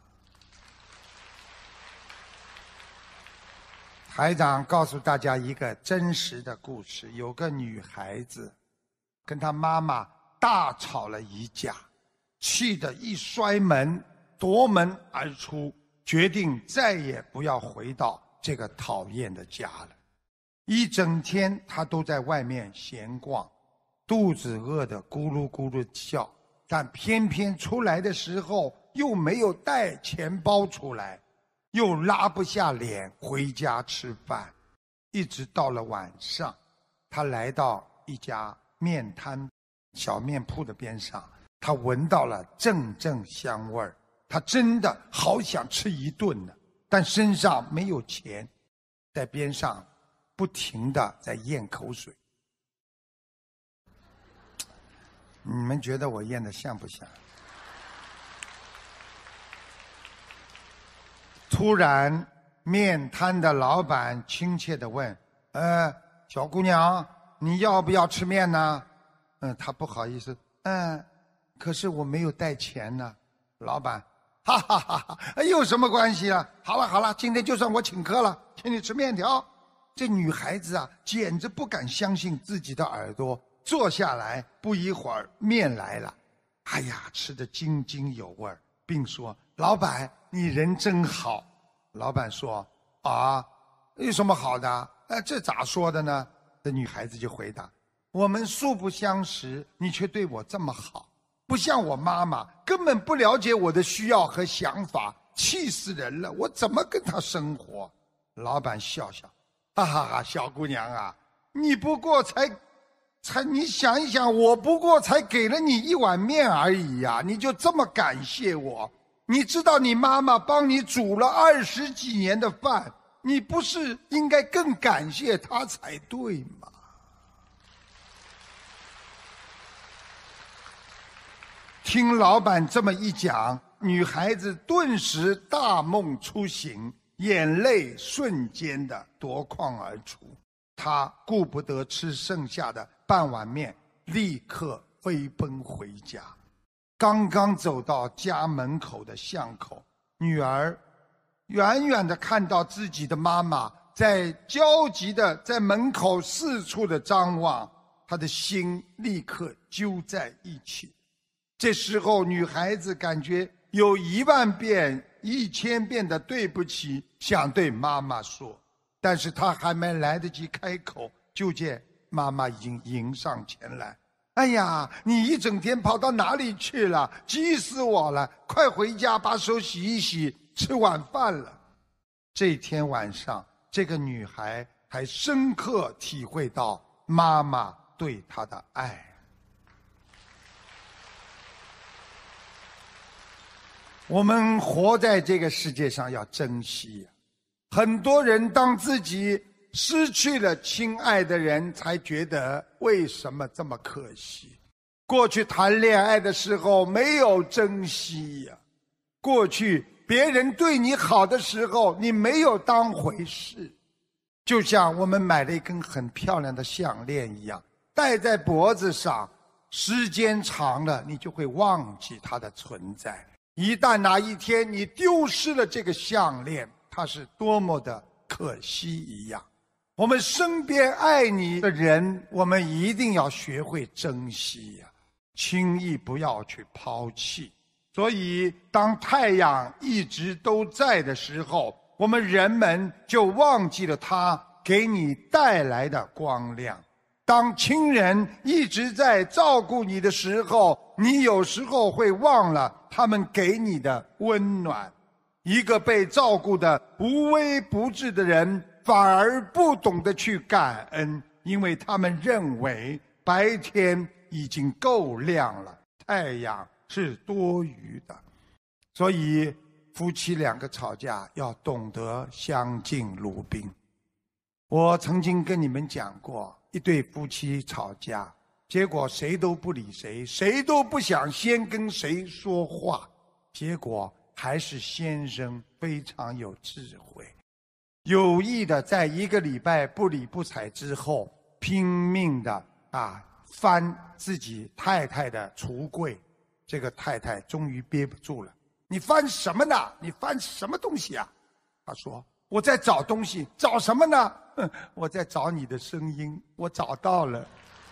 台长告诉大家一个真实的故事，有个女孩子跟她妈妈大吵了一架，气得一摔门，夺门而出，决定再也不要回到这个讨厌的家了。一整天她都在外面闲逛，肚子饿得咕噜咕噜叫，但偏偏出来的时候又没有带钱包出来，又拉不下脸回家吃饭。一直到了晚上，他来到一家面摊小面铺的边上，他闻到了阵阵香味儿，他真的好想吃一顿呢，但身上没有钱，在边上不停地在咽口水。你们觉得我咽得像不像？突然面摊的老板亲切地问：“小姑娘，你要不要吃面呢？”她不好意思，可是我没有带钱呢。老板，哈哈哈哈，有什么关系啊？好了好了，今天就算我请客了，请你吃面条。这女孩子啊，简直不敢相信自己的耳朵。坐下来，不一会儿面来了，哎呀，吃得津津有味，并说：“老板，你人真好。”老板说：“啊，有什么好的？这咋说的呢？”这女孩子就回答：“我们素不相识，你却对我这么好，不像我妈妈，根本不了解我的需要和想法，气死人了！我怎么跟她生活？”老板笑笑：“哈哈哈，小姑娘啊，你不过你想一想，我不过才给了你一碗面而已呀，你就这么感谢我？你知道你妈妈帮你煮了20几年的饭，你不是应该更感谢她才对吗？”听老板这么一讲，女孩子顿时大梦初醒，眼泪瞬间的夺眶而出。她顾不得吃剩下的半碗面，立刻飞奔回家。刚刚走到家门口的巷口，女儿远远地看到自己的妈妈在焦急地在门口四处的张望，她的心立刻揪在一起。这时候女孩子感觉有1万遍、1000遍的对不起想对妈妈说， 但是他还没来得及开口，就见妈妈已经迎上前来。哎呀，你一整天跑到哪里去了？急死我了！快回家把手洗一洗，吃晚饭了。这天晚上，这个女孩还深刻体会到妈妈对她的爱。我们活在这个世界上要珍惜。很多人当自己失去了亲爱的人，才觉得为什么这么可惜。过去谈恋爱的时候没有珍惜呀，过去别人对你好的时候你没有当回事。就像我们买了一根很漂亮的项链一样，戴在脖子上，时间长了你就会忘记它的存在。一旦哪一天你丢失了这个项链，它是多么的可惜一样。我们身边爱你的人，我们一定要学会珍惜呀，轻易不要去抛弃。所以当太阳一直都在的时候，我们人们就忘记了它给你带来的光亮。当亲人一直在照顾你的时候，你有时候会忘了他们给你的温暖。一个被照顾的无微不至的人，反而不懂得去感恩，因为他们认为白天已经够亮了，太阳是多余的。所以夫妻两个吵架要懂得相敬如宾。我曾经跟你们讲过，一对夫妻吵架，结果谁都不理谁，谁都不想先跟谁说话，结果还是先生非常有智慧，有意的在1个礼拜不理不睬之后，拼命的翻自己太太的橱柜。这个太太终于憋不住了，你翻什么呢？你翻什么东西啊？他说，我在找东西。找什么呢？我在找你的声音，我找到了。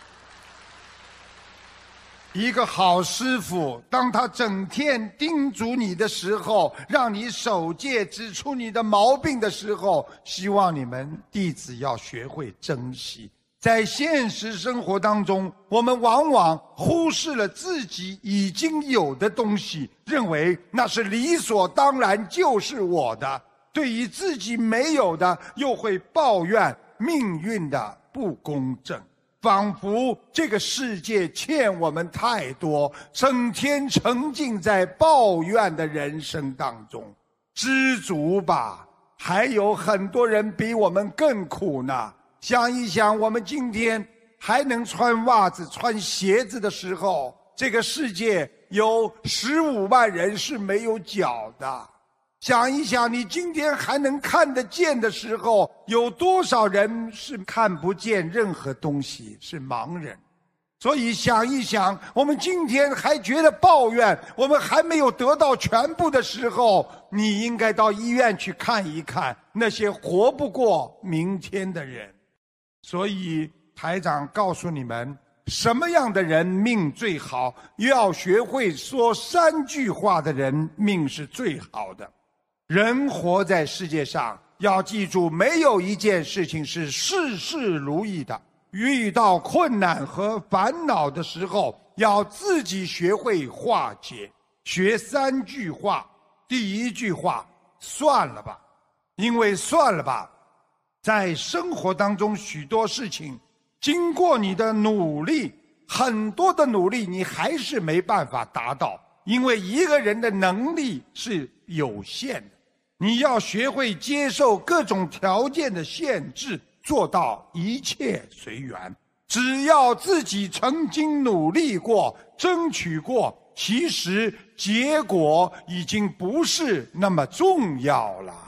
一个好师傅，当他整天叮嘱你的时候，让你守戒，指出你的毛病的时候，希望你们弟子要学会珍惜。在现实生活当中，我们往往忽视了自己已经有的东西，认为那是理所当然，就是我的。对于自己没有的，又会抱怨命运的不公正，仿佛这个世界欠我们太多，整天沉浸在抱怨的人生当中。知足吧，还有很多人比我们更苦呢。想一想，我们今天还能穿袜子穿鞋子的时候，这个世界有15万人是没有脚的。想一想，你今天还能看得见的时候，有多少人是看不见任何东西，是盲人。所以想一想，我们今天还觉得抱怨我们还没有得到全部的时候，你应该到医院去看一看那些活不过明天的人。所以台长告诉你们，什么样的人命最好，要学会说3句话的人命是最好的。人活在世界上，要记住，没有一件事情是事事如意的。遇到困难和烦恼的时候，要自己学会化解。学3句话。第1句话，算了吧。因为算了吧，在生活当中许多事情，经过你的努力，很多的努力你还是没办法达到，因为一个人的能力是有限的。你要学会接受各种条件的限制，做到一切随缘。只要自己曾经努力过，争取过，其实结果已经不是那么重要了。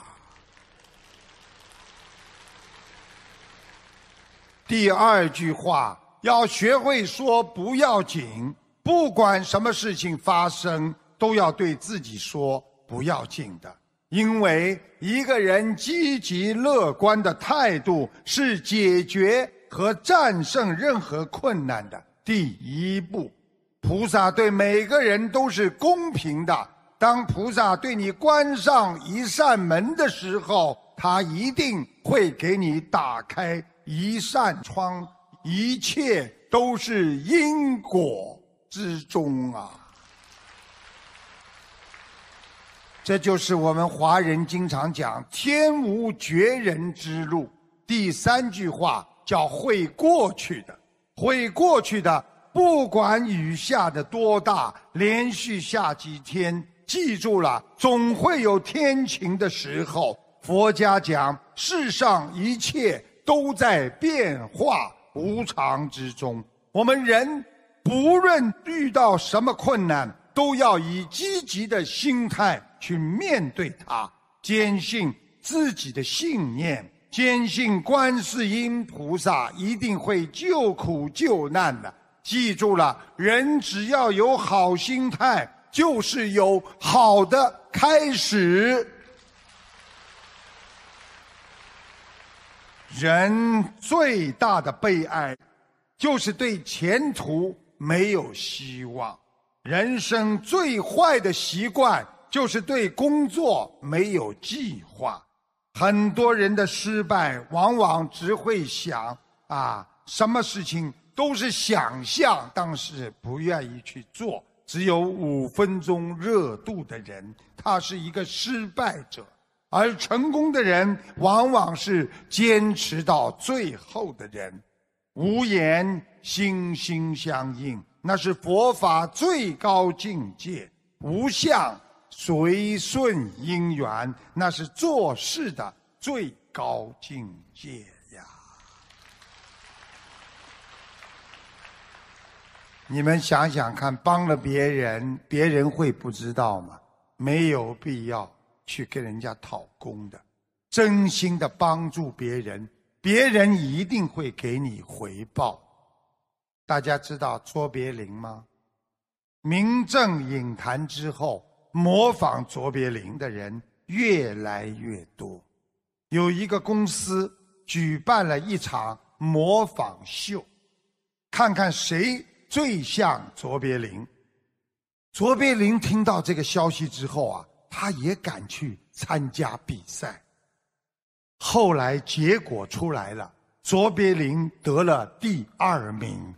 第2句话，要学会说不要紧。不管什么事情发生，都要对自己说不要紧的。因为一个人积极乐观的态度是解决和战胜任何困难的第1步。菩萨对每个人都是公平的，当菩萨对你关上一扇门的时候， 他一定会给你打开一扇窗，一切都是因果之中啊！这就是我们华人经常讲“天无绝人之路”。第3句话叫“会过去的”，会过去的，不管雨下的多大，连续下几天，记住了，总会有天晴的时候。佛家讲，世上一切都在变化无常之中。我们人不论遇到什么困难，都要以积极的心态去面对它，坚信自己的信念，坚信观世音菩萨一定会救苦救难的。记住了，人只要有好心态，就是有好的开始。人最大的悲哀，就是对前途没有希望。人生最坏的习惯，就是对工作没有计划。很多人的失败，往往只会想什么事情都是想象，但是不愿意去做。只有5分钟热度的人，他是一个失败者。而成功的人往往是坚持到最后的人。无言心心相印，那是佛法最高境界。无相随顺因缘，那是做事的最高境界呀。你们想想看，帮了别人，别人会不知道吗？没有必要去跟人家讨功的。真心的帮助别人，别人一定会给你回报。大家知道卓别林吗？名震影坛之后，模仿卓别林的人越来越多。有一个公司举办了一场模仿秀，看看谁最像卓别林。卓别林听到这个消息之后他也敢去参加比赛。后来结果出来了，卓别林得了第2名。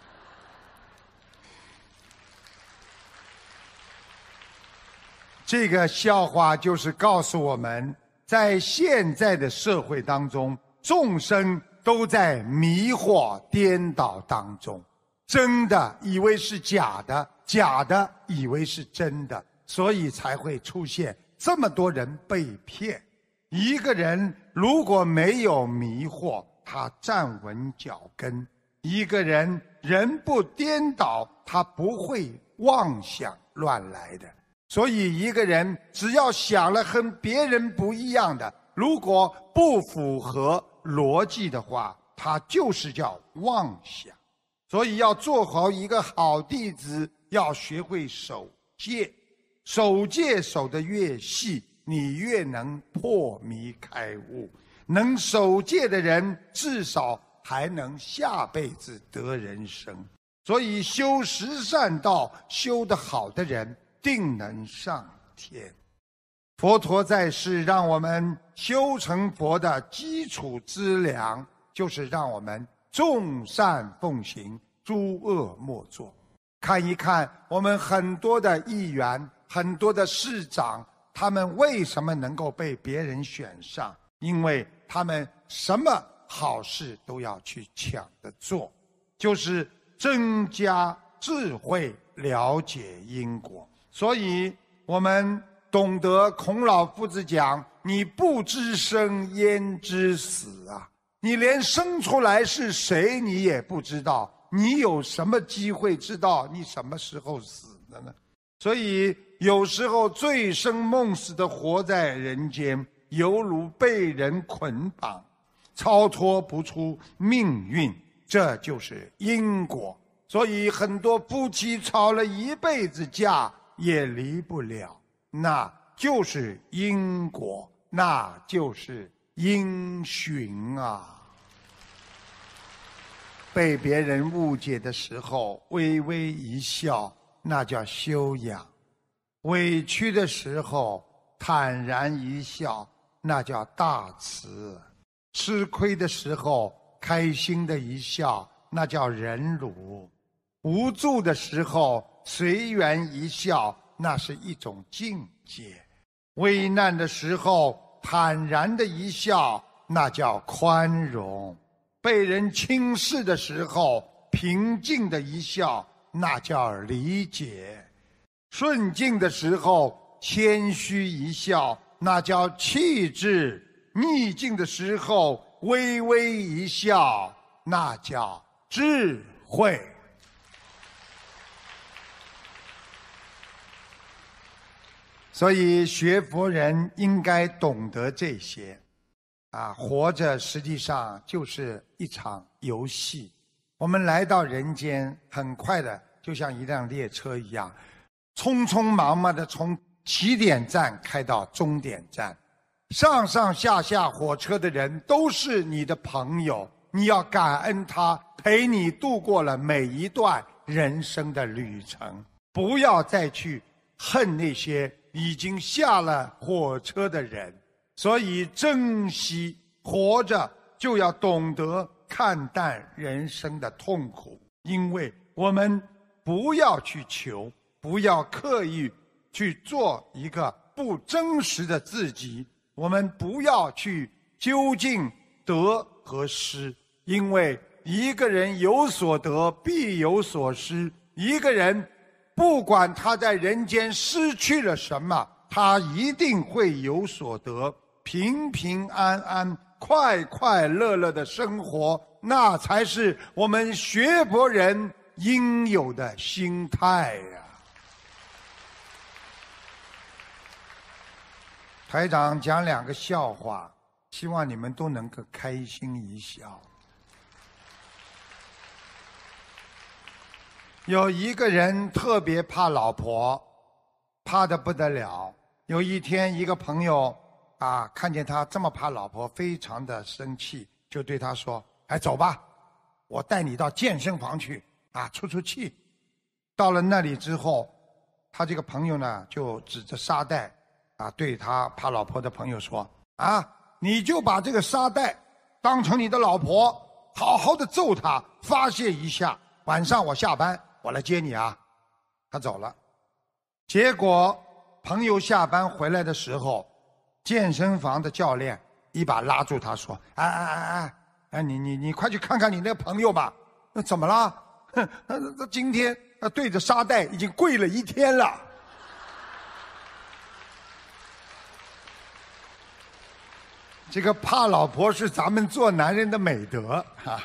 这个笑话就是告诉我们，在现在的社会当中，众生都在迷惑颠倒当中，真的以为是假的，假的以为是真的，所以才会出现这么多人被骗。一个人如果没有迷惑，他站稳脚跟；一个人人不颠倒，他不会妄想乱来的。所以一个人只要想了和别人不一样的，如果不符合逻辑的话，他就是叫妄想。所以要做好一个好弟子，要学会守戒。守戒守得越细，你越能破迷开悟。能守戒的人，至少还能下辈子得人生。所以修10善道修得好的人，定能上天。佛陀在世让我们修成佛的基础资粮，就是让我们众善奉行，诸恶莫作。看一看我们很多的议员，很多的市长，他们为什么能够被别人选上？因为他们什么好事都要去抢着做，就是增加智慧，了解因果。所以我们懂得孔老夫子讲，你不知生焉知死啊！你连生出来是谁你也不知道，你有什么机会知道你什么时候死的呢？所以有时候醉生梦死的活在人间，犹如被人捆绑，超脱不出命运，这就是因果。所以很多夫妻吵了一辈子架也离不了，那就是因果，那就是因循啊。被别人误解的时候，微微一笑，那叫修养；委屈的时候，坦然一笑， 那叫大慈；吃亏的时候开心的一笑，那叫忍辱；无助的时候随缘一笑，那是一种境界；危难的时候坦然的一笑，那叫宽容；被人轻视的时候平静的一笑，那叫理解；顺境的时候谦虚一笑，那叫气质；逆境的时候微微一笑，那叫智慧。所以学佛人应该懂得这些活着实际上就是一场游戏。我们来到人间，很快的就像一辆列车一样，匆匆忙忙的从起点站开到终点站，上上下下火车的人都是你的朋友，你要感恩他陪你度过了每一段人生的旅程，不要再去恨那些已经下了火车的人。所以珍惜活着，就要懂得看淡人生的痛苦，因为我们不要去求，不要刻意去做一个不真实的自己，我们不要去究竟得和失，因为一个人有所得必有所失，一个人不管他在人间失去了什么，他一定会有所得，平平安安快快乐乐的生活，那才是我们学佛人应有的心态呀。台长讲2个笑话，希望你们都能够开心一笑。有一个人特别怕老婆，怕得不得了。有一天一个朋友看见他这么怕老婆，非常的生气，就对他说，走吧，我带你到健身房去出出气。到了那里之后，他这个朋友呢就指着沙袋对他怕老婆的朋友说，你就把这个沙袋当成你的老婆，好好的揍他，发泄一下，晚上我下班我来接你他走了。结果朋友下班回来的时候，健身房的教练一把拉住他说，你快去看看你那个朋友吧。怎么了？他今天对着沙袋已经跪了1天了。这个怕老婆是咱们做男人的美德。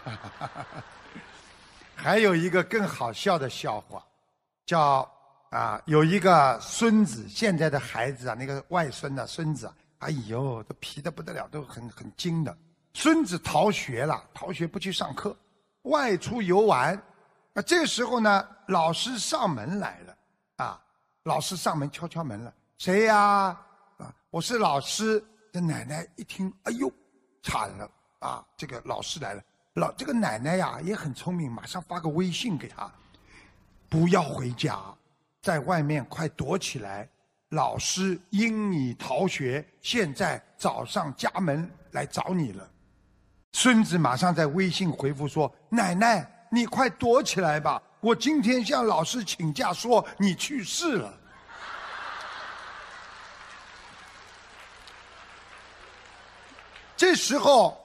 还有一个更好笑的笑话，叫有一个孙子，现在的孩子那个外孙孙子哎呦，都皮得不得了，都很精的。孙子逃学了，逃学不去上课，外出游玩。这个时候呢，老师上门来了老师上门敲门了，谁呀？我是老师。这奶奶一听，哎呦，惨了这个老师来了。这个奶奶呀也很聪明，马上发个微信给他，不要回家，在外面快躲起来，老师因你逃学，现在早上家门来找你了。孙子马上在微信回复说，奶奶你快躲起来吧，我今天向老师请假说你去世了。这时候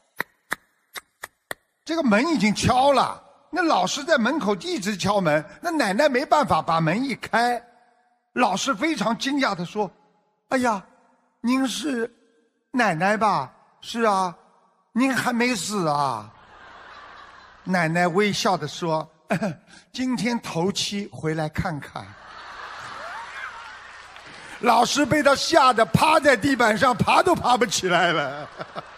这个门已经敲了，那老师在门口一直敲门，那奶奶没办法把门一开。老师非常惊讶地说，哎呀，您是奶奶吧？是啊。您还没死啊？奶奶微笑地说，今天头七回来看看。老师被他吓得趴在地板上，爬都爬不起来了。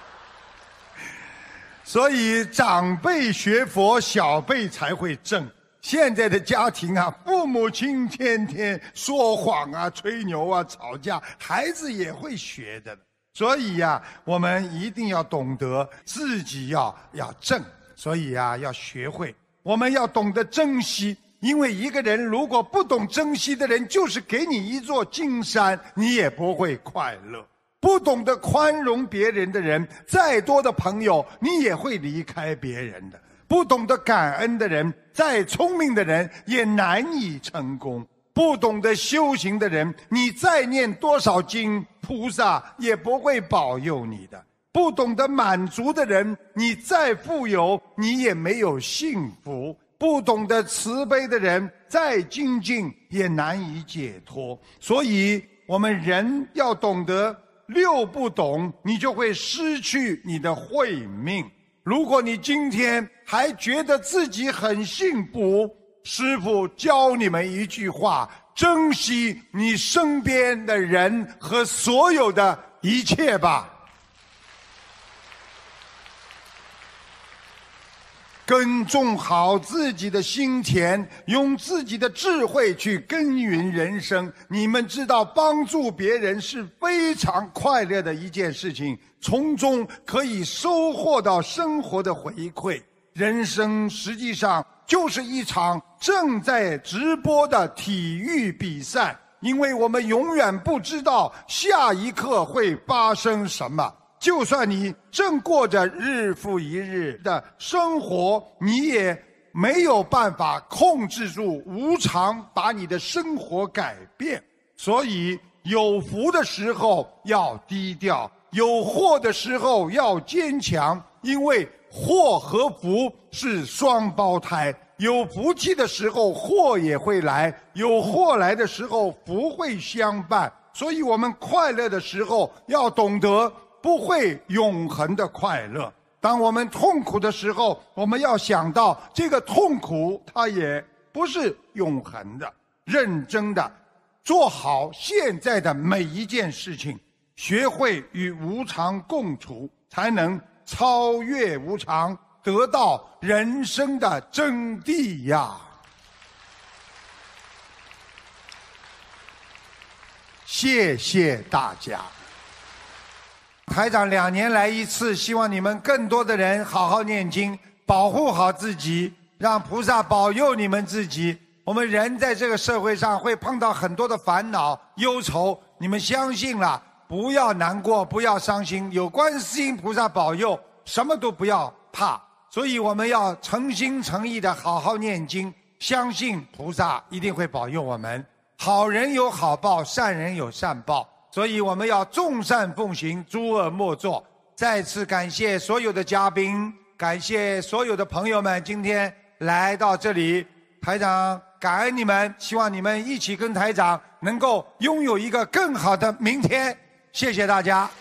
所以长辈学佛，小辈才会正。现在的家庭父母亲天天说谎吹牛吵架，孩子也会学的。所以我们一定要懂得自己要正，所以要学会，我们要懂得珍惜。因为一个人如果不懂珍惜的人，就是给你一座金山，你也不会快乐。 不懂得宽容别人的人，再多的朋友你也会离开别人的。不懂得感恩的人，再聪明的人也难以成功。不懂得修行的人，你再念多少经，菩萨也不会保佑你的。不懂得满足的人，你再富有，你也没有幸福。不懂得慈悲的人，再精进也难以解脱。所以我们人要懂得六不懂，你就会失去你的慧命。如果你今天还觉得自己很幸福，师父教你们一句话：珍惜你身边的人和所有的一切吧。耕种好自己的心田，用自己的智慧去耕耘人生。你们知道，帮助别人是非常快乐的一件事情，从中可以收获到生活的回馈。人生实际上就是一场正在直播的体育比赛，因为我们永远不知道下一刻会发生什么。就算你正过着日复一日的生活，你也没有办法控制住无常把你的生活改变。所以有福的时候要低调，有祸的时候要坚强，因为祸和福是双胞胎，有福气的时候祸也会来，有祸来的时候福会相伴。所以我们快乐的时候要懂得不会永恒的快乐，当我们痛苦的时候，我们要想到这个痛苦它也不是永恒的。认真的做好现在的每一件事情，学会与无常共处，才能超越无常，得到人生的真谛呀。谢谢大家。台长2年来一次，希望你们更多的人好好念经，保护好自己，让菩萨保佑你们自己。我们人在这个社会上会碰到很多的烦恼忧愁，你们相信了，不要难过，不要伤心，有观世音菩萨保佑，什么都不要怕。所以我们要诚心诚意的好好念经，相信菩萨一定会保佑我们。好人有好报，善人有善报，所以我们要众善奉行，诸恶莫作。再次感谢所有的嘉宾，感谢所有的朋友们今天来到这里，台长感恩你们，希望你们一起跟台长能够拥有一个更好的明天。谢谢大家，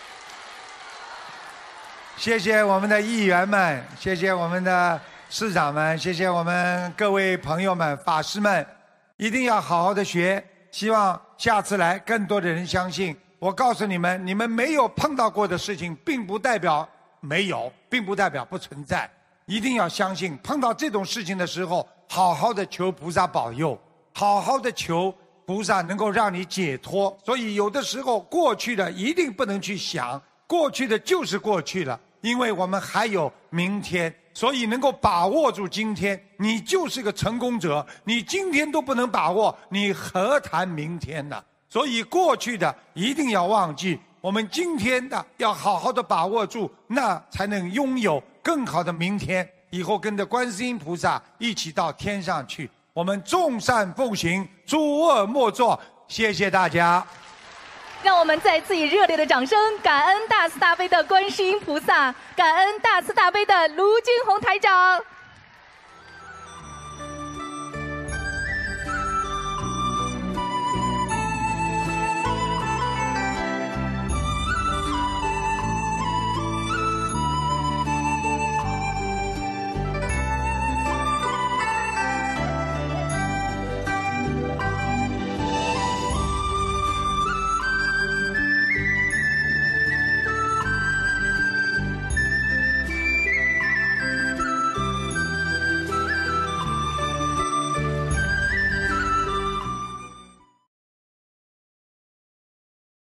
谢谢我们的议员们，谢谢我们的市长们，谢谢我们各位朋友们法师们，一定要好好的学，希望下次来更多的人相信。我告诉你们，你们没有碰到过的事情并不代表没有，并不代表不存在，一定要相信。碰到这种事情的时候，好好的求菩萨保佑，好好的求菩萨能够让你解脱。所以有的时候过去的一定不能去想，过去的就是过去了，因为我们还有明天，所以能够把握住今天，你就是个成功者。你今天都不能把握，你何谈明天呢？所以过去的一定要忘记，我们今天的要好好的把握住，那才能拥有更好的明天。以后跟着观世音菩萨一起到天上去，我们众善奉行，诸恶莫作。谢谢大家。 让我们再次以热烈的掌声，感恩大慈大悲的观世音菩萨，感恩大慈大悲的卢军宏台长。